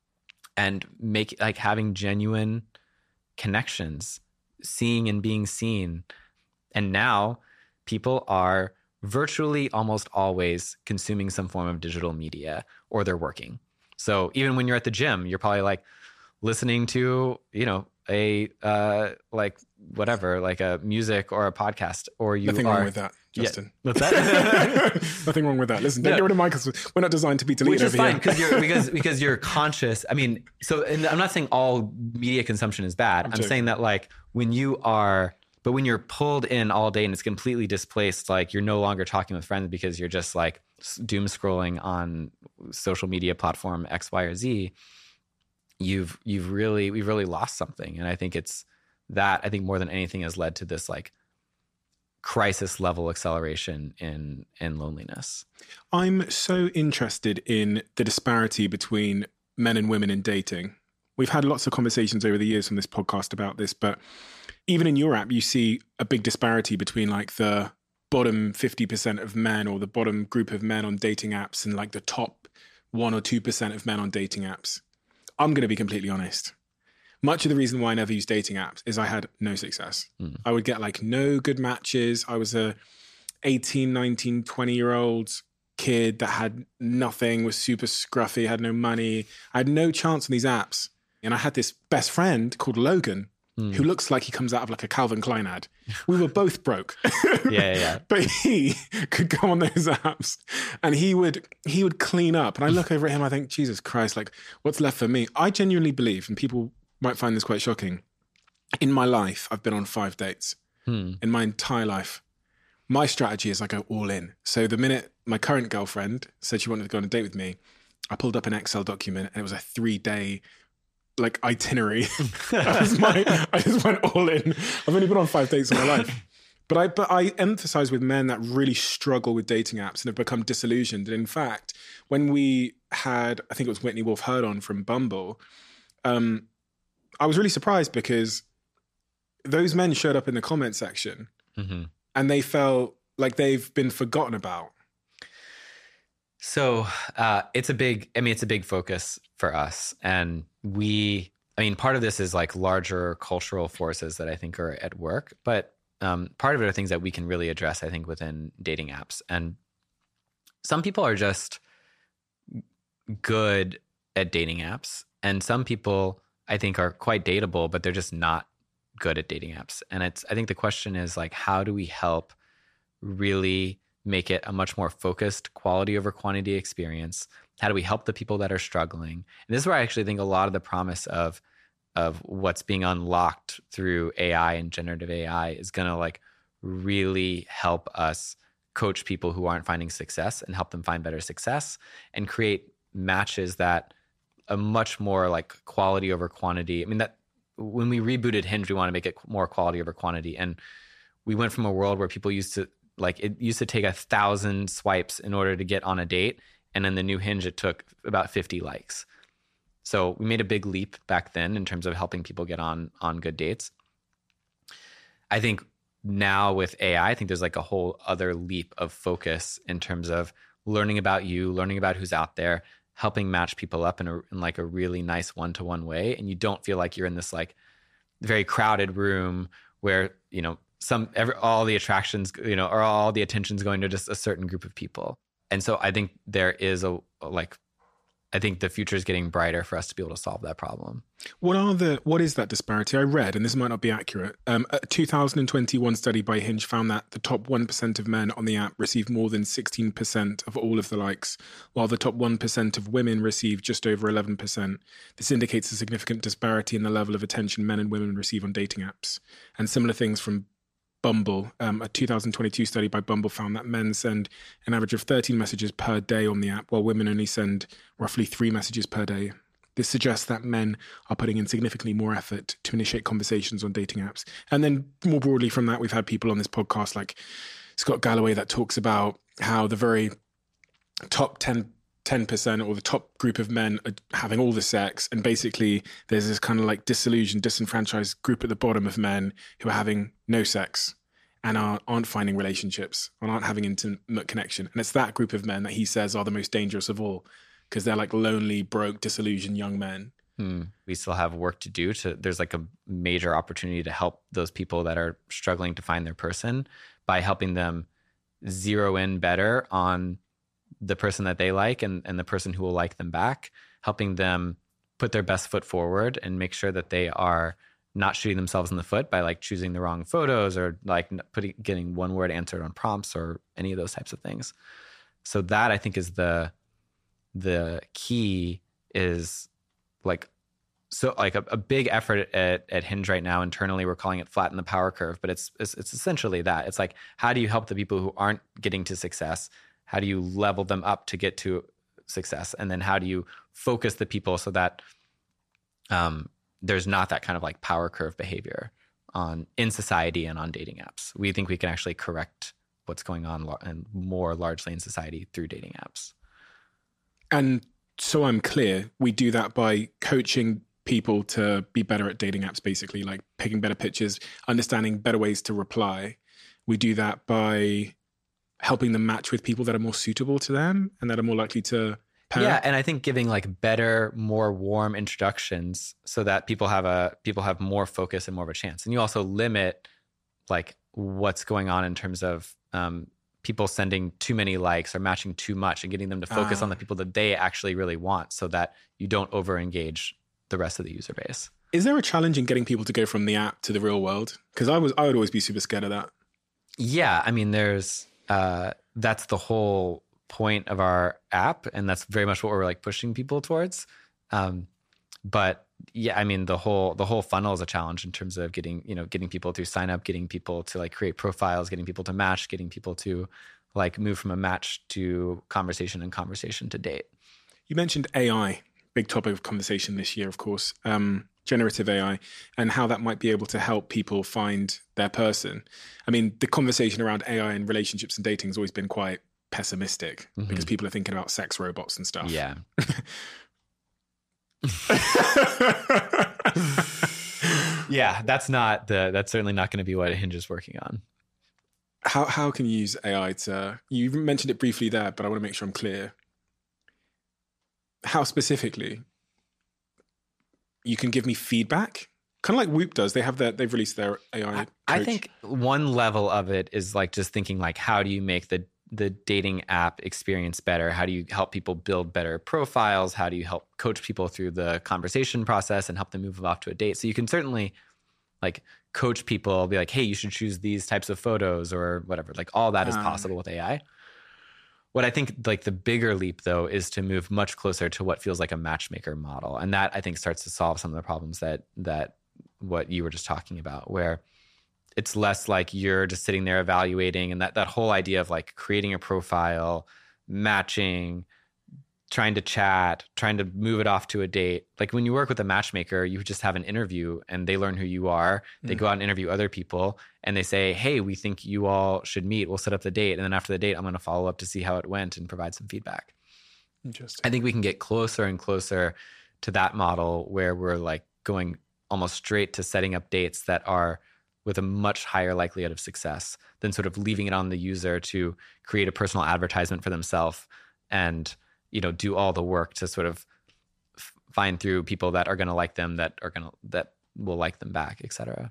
and make like having genuine connections, seeing and being seen. And now people are virtually almost always consuming some form of digital media, or they're working. So even when you're at the gym, you're probably like listening to, you know, a uh, like whatever, like a music or a podcast, or you Nothing are... wrong with that, Justin. Yeah. What's that? Nothing wrong with that. Listen, don't No. get rid of Michael's. We're not designed to be deleted Which is over fine here. because you're because because you're conscious. I mean, so and I'm not saying all media consumption is bad. I'm, I'm saying that like when you are, but when you're pulled in all day and it's completely displaced, like you're no longer talking with friends because you're just like doom scrolling on social media platform X, Y, or Z. You've you've really we've really lost something, and I think it's that I think more than anything has led to this like crisis level acceleration in in loneliness. I'm so interested in the disparity between men and women in dating. We've had lots of conversations over the years on this podcast about this, but even in your app, you see a big disparity between like the bottom fifty percent of men or the bottom group of men on dating apps and like the top one or two percent of men on dating apps. I'm going to be completely honest. Much of the reason why I never used dating apps is I had no success. Mm. I would get like no good matches. I was a eighteen, nineteen, twenty year old kid that had nothing, was super scruffy, had no money. I had no chance on these apps. And I had this best friend called Logan mm. who looks like he comes out of like a Calvin Klein ad. We were both broke. yeah, yeah, yeah. But he could go on those apps and he would he would clean up. And I look over at him, I think, Jesus Christ, like what's left for me? I genuinely believe, and people might find this quite shocking, in my life, I've been on five dates. Hmm. In my entire life. My strategy is I go all in. So the minute my current girlfriend said she wanted to go on a date with me, I pulled up an Excel document and it was a three day like itinerary. That was my, I just went all in. I've only been on five dates in my life. But I but I emphasize with men that really struggle with dating apps and have become disillusioned. And in fact, when we had, I think it was Whitney Wolf Heard on from Bumble, um, I was really surprised because those men showed up in the comment section mm-hmm. and they felt like they've been forgotten about. So uh, it's a big, I mean, it's a big focus for us. And we, I mean, part of this is like larger cultural forces that I think are at work, but um, part of it are things that we can really address, I think, within dating apps. And some people are just good at dating apps. And some people I think are quite dateable, but they're just not good at dating apps. And it's, I think the question is like, how do we help really make it a much more focused quality over quantity experience? How do we help the people that are struggling? And this is where I actually think a lot of the promise of, of what's being unlocked through A I and generative A I is going to like really help us coach people who aren't finding success and help them find better success and create matches that a much more like quality over quantity. I mean, that when we rebooted Hinge, we want to make it more quality over quantity. And we went from a world where people used to like, it used to take a thousand swipes in order to get on a date. And in the new Hinge, it took about fifty likes. So we made a big leap back then in terms of helping people get on, on good dates. I think now with A I, I think there's like a whole other leap of focus in terms of learning about you, learning about who's out there, helping match people up in, a, in like a really nice one-to-one way. And you don't feel like you're in this like very crowded room where, you know, some, every, all the attractions, you know, or all the attention's going to just a certain group of people. And so I think there is a, like, I think the future is getting brighter for us to be able to solve that problem. What are the, what is that disparity? I read, and this might not be accurate, um, a two thousand twenty-one study by Hinge found that the top one percent of men on the app received more than sixteen percent of all of the likes, while the top one percent of women received just over eleven percent. This indicates a significant disparity in the level of attention men and women receive on dating apps. And similar things from Bumble. Um, a two thousand twenty-two study by Bumble found that men send an average of thirteen messages per day on the app, while women only send roughly three messages per day. This suggests that men are putting in significantly more effort to initiate conversations on dating apps. And then more broadly from that, we've had people on this podcast like Scott Galloway that talks about how the very top ten percent or the top group of men are having all the sex. And basically there's this kind of like disillusioned, disenfranchised group at the bottom of men who are having no sex and are, aren't finding relationships and aren't having intimate connection. And it's that group of men that he says are the most dangerous of all because they're like lonely, broke, disillusioned young men. Hmm. We still have work to do. To, there's like a major opportunity to help those people that are struggling to find their person by helping them zero in better on the person that they like and, and the person who will like them back, helping them put their best foot forward and make sure that they are not shooting themselves in the foot by like choosing the wrong photos or like putting, getting one word answered on prompts or any of those types of things. So that I think is the, the key is like, so like a, a big effort at, at Hinge right now internally, we're calling it flatten the power curve, but it's, it's, it's essentially that. It's like, how do you help the people who aren't getting to success? How do you level them up to get to success? And then how do you focus the people so that um, there's not that kind of like power curve behavior on in society and on dating apps? We think we can actually correct what's going on lar- and more largely in society through dating apps. And so I'm clear, we do that by coaching people to be better at dating apps, basically, like picking better pictures, understanding better ways to reply. We do that by helping them match with people that are more suitable to them and that are more likely to pair. Yeah, and I think giving like better, more warm introductions so that people have a people have more focus and more of a chance. And you also limit like what's going on in terms of um, people sending too many likes or matching too much and getting them to focus uh, on the people that they actually really want so that you don't over-engage the rest of the user base. Is there a challenge in getting people to go from the app to the real world? Because I was, I would always be super scared of that. Yeah, I mean, there's uh, that's the whole point of our app, and that's very much what we're like pushing people towards. Um, but yeah, I mean, the whole the whole funnel is a challenge in terms of getting you know getting people to sign up, getting people to like create profiles, getting people to match, getting people to like move from a match to conversation and conversation to date. You mentioned A I, big topic of conversation this year, of course. Um, generative A I, and how that might be able to help people find their person. I mean, the conversation around A I and relationships and dating has always been quite pessimistic mm-hmm. because people are thinking about sex robots and stuff. Yeah. Yeah, that's not the, that's certainly not going to be what Hinge is working on. How how can you use A I to, you mentioned it briefly there, but I want to make sure I'm clear. How specifically? You can give me feedback, kind of like Whoop does. They have their, they've released their A I coach. I think one level of it is like just thinking like, how do you make the the dating app experience better? How do you help people build better profiles? How do you help coach people through the conversation process and help them move off to a date? So you can certainly like coach people, be like, hey, you should choose these types of photos or whatever. Like all that is possible with A I. What I think like the bigger leap though is to move much closer to what feels like a matchmaker model. And that I think starts to solve some of the problems that that what you were just talking about, where it's less like you're just sitting there evaluating, and that that whole idea of like creating a profile, matching, trying to chat, trying to move it off to a date. Like when you work with a matchmaker, you just have an interview and they learn who you are. They mm. go out and interview other people and they say, hey, we think you all should meet. We'll set up the date. And then after the date, I'm going to follow up to see how it went and provide some feedback. Interesting. I think we can get closer and closer to that model where we're like going almost straight to setting up dates that are with a much higher likelihood of success than sort of leaving it on the user to create a personal advertisement for themselves and you know, do all the work to sort of f- find through people that are going to like them, that are going to, that will like them back, et cetera.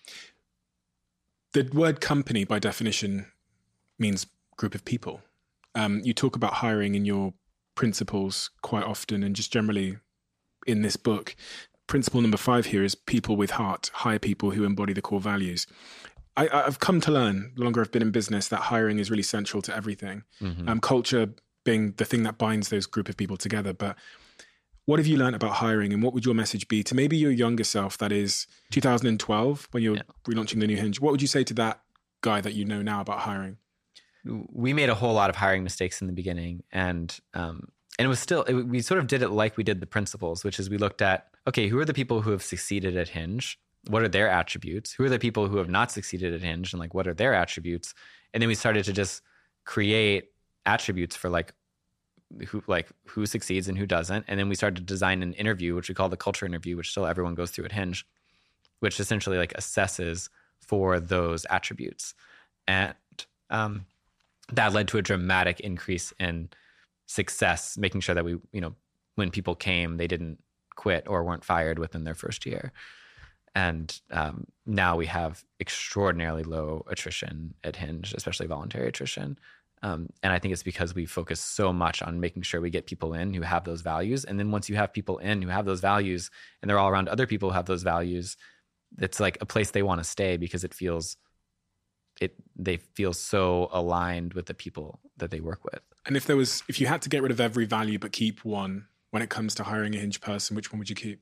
The word company by definition means group of people. Um, you talk about hiring in your principles quite often, and just generally in this book. Principle number five here is people with heart, hire people who embody the core values. I, I've come to learn, the longer I've been in business, that hiring is really central to everything. Mm-hmm. Um, culture being the thing that binds those group of people together. But what have you learned about hiring, and what would your message be to maybe your younger self, that is two thousand twelve, when you're yeah. relaunching the new Hinge? What would you say to that guy that you know now about hiring? We made a whole lot of hiring mistakes in the beginning, and um, and it was still, it, we sort of did it like we did the principles, which is we looked at, okay, who are the people who have succeeded at Hinge? What are their attributes? Who are the people who have not succeeded at Hinge, and like what are their attributes? And then we started to just create attributes for like who like who succeeds and who doesn't. And then we started to design an interview, which we call the culture interview, which still everyone goes through at Hinge, which essentially like assesses for those attributes. And um, that led to a dramatic increase in success, making sure that we, you know, when people came, they didn't quit or weren't fired within their first year. And um, now we have extraordinarily low attrition at Hinge, especially voluntary attrition. Um, and I think it's because we focus so much on making sure we get people in who have those values. And then once you have people in who have those values and they're all around other people who have those values, it's like a place they want to stay because it feels, it they feel so aligned with the people that they work with. And if there was, if you had to get rid of every value but keep one when it comes to hiring a Hinge person, which one would you keep?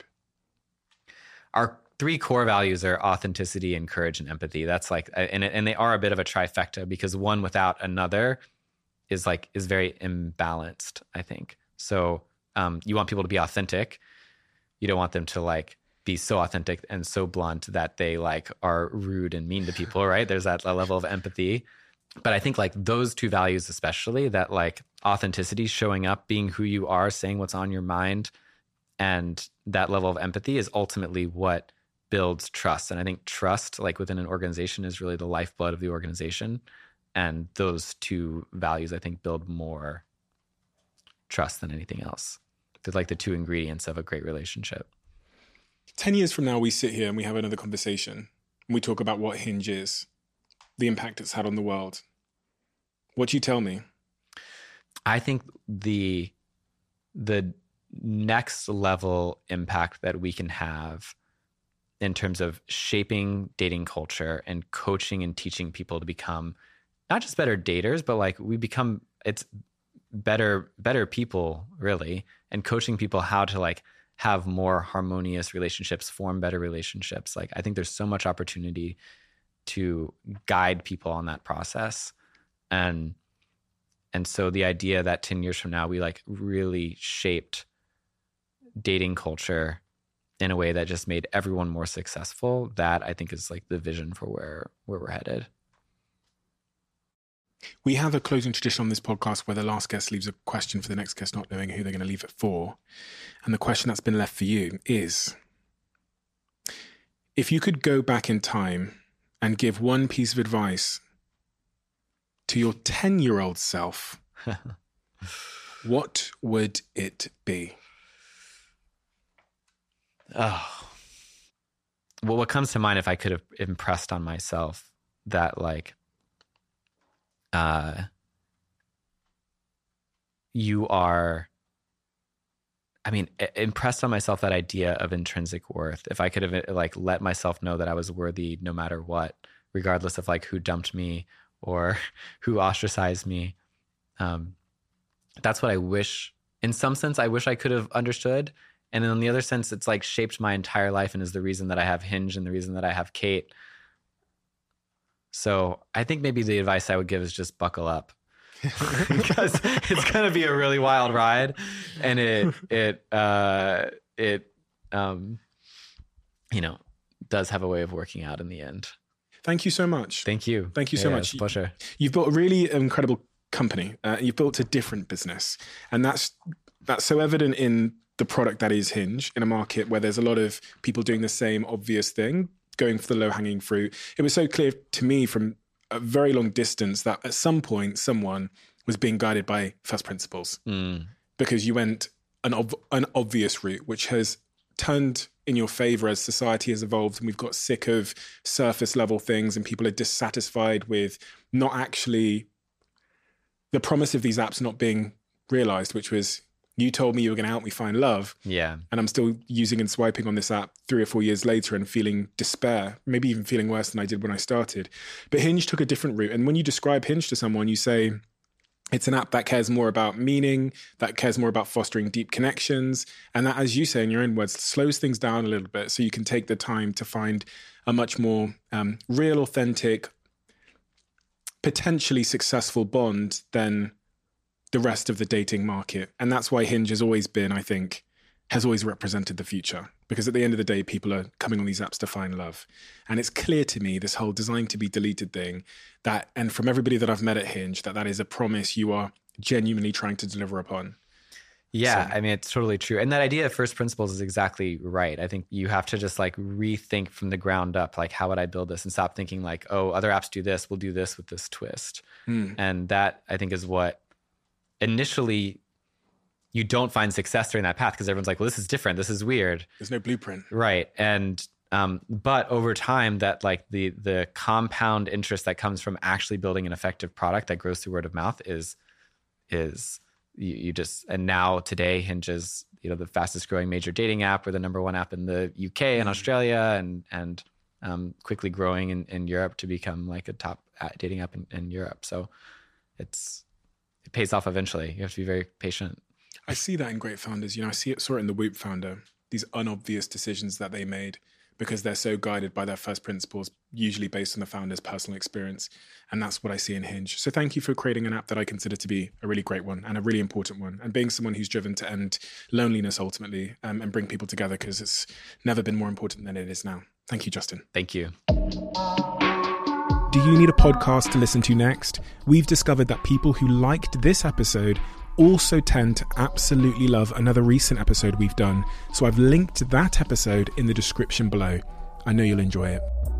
Our three core values are authenticity and courage and empathy. That's like, and and they are a bit of a trifecta because one without another is like, is very imbalanced, I think. So um, you want people to be authentic. You don't want them to like be so authentic and so blunt that they like are rude and mean to people, right? There's that level of empathy. But I think like those two values, especially that like authenticity, showing up, being who you are, saying what's on your mind, and that level of empathy is ultimately what builds trust. And I think trust, like within an organization, is really the lifeblood of the organization. And those two values, I think, build more trust than anything else. They're like the two ingredients of a great relationship. Ten years from now, we sit here and we have another conversation and we talk about what Hinge is, the impact it's had on the world. What do you tell me? I think the the next level impact that we can have in terms of shaping dating culture and coaching and teaching people to become not just better daters, but like we become it's better better people, really, and coaching people how to like have more harmonious relationships, form better relationships. Like I think there's so much opportunity to guide people on that process. And and so the idea that ten years from now we like really shaped dating culture in a way that just made everyone more successful, that I think is like the vision for where where we're headed. We have a closing tradition on this podcast where the last guest leaves a question for the next guest, not knowing who they're going to leave it for. And the question that's been left for you is, if you could go back in time and give one piece of advice to your ten-year-old self, what would it be? Oh, well, what comes to mind, if I could have impressed on myself that like, uh, you are, I mean, impressed on myself that idea of intrinsic worth. If I could have like let myself know that I was worthy no matter what, regardless of like who dumped me or who ostracized me. Um, that's what I wish, in some sense, I wish I could have understood. And in the other sense, it's like shaped my entire life and is the reason that I have Hinge and the reason that I have Kate. So I think maybe the advice I would give is just buckle up, because it's going to be a really wild ride, and it it uh, it um, you know does have a way of working out in the end. Thank you so much. Thank you. Thank you so yeah, much. It's a pleasure. You've built a really incredible company. Uh, you've built a different business, and that's that's so evident in the product that is Hinge, in a market where there's a lot of people doing the same obvious thing, going for the low-hanging fruit. It was so clear to me from a very long distance that at some point someone was being guided by first principles, mm. because you went an, ob- an obvious route, which has turned in your favor as society has evolved, and we've got sick of surface level things, and people are dissatisfied with not actually the promise of these apps not being realized, which was, you told me you were going to help me find love. Yeah. And I'm still using and swiping on this app three or four years later and feeling despair, maybe even feeling worse than I did when I started. But Hinge took a different route. And when you describe Hinge to someone, you say it's an app that cares more about meaning, that cares more about fostering deep connections. And that, as you say in your own words, slows things down a little bit so you can take the time to find a much more um, real, authentic, potentially successful bond than the rest of the dating market. And that's why Hinge has always been, I think, has always represented the future. Because at the end of the day, people are coming on these apps to find love. And it's clear to me, this whole designed to be deleted thing, that, and from everybody that I've met at Hinge, that that is a promise you are genuinely trying to deliver upon. Yeah, So- I mean, it's totally true. And that idea of first principles is exactly right. I think you have to just like rethink from the ground up, like, how would I build this? And stop thinking like, oh, other apps do this, we'll do this with this twist. Mm. And that, I think, is what initially you don't find success during that path, because everyone's like, well, this is different, this is weird. There's no blueprint. Right. And um, but over time, that like the the compound interest that comes from actually building an effective product that grows through word of mouth is is you, you just, and now today Hinge is, you know, the fastest growing major dating app. We're the number one app in the U K and Australia, and and um, quickly growing in, in Europe to become like a top dating app in, in Europe. So it's it pays off eventually. You have to be very patient. I see that in great founders. You know, I see it, saw it in the Whoop founder, these unobvious decisions that they made because they're so guided by their first principles, usually based on the founder's personal experience. And that's what I see in Hinge. So thank you for creating an app that I consider to be a really great one and a really important one, and being someone who's driven to end loneliness ultimately, um, and bring people together, because it's never been more important than it is now. Thank you, Justin. Thank you. Do you need a podcast to listen to next? We've discovered that people who liked this episode also tend to absolutely love another recent episode we've done. So I've linked that episode in the description below. I know you'll enjoy it.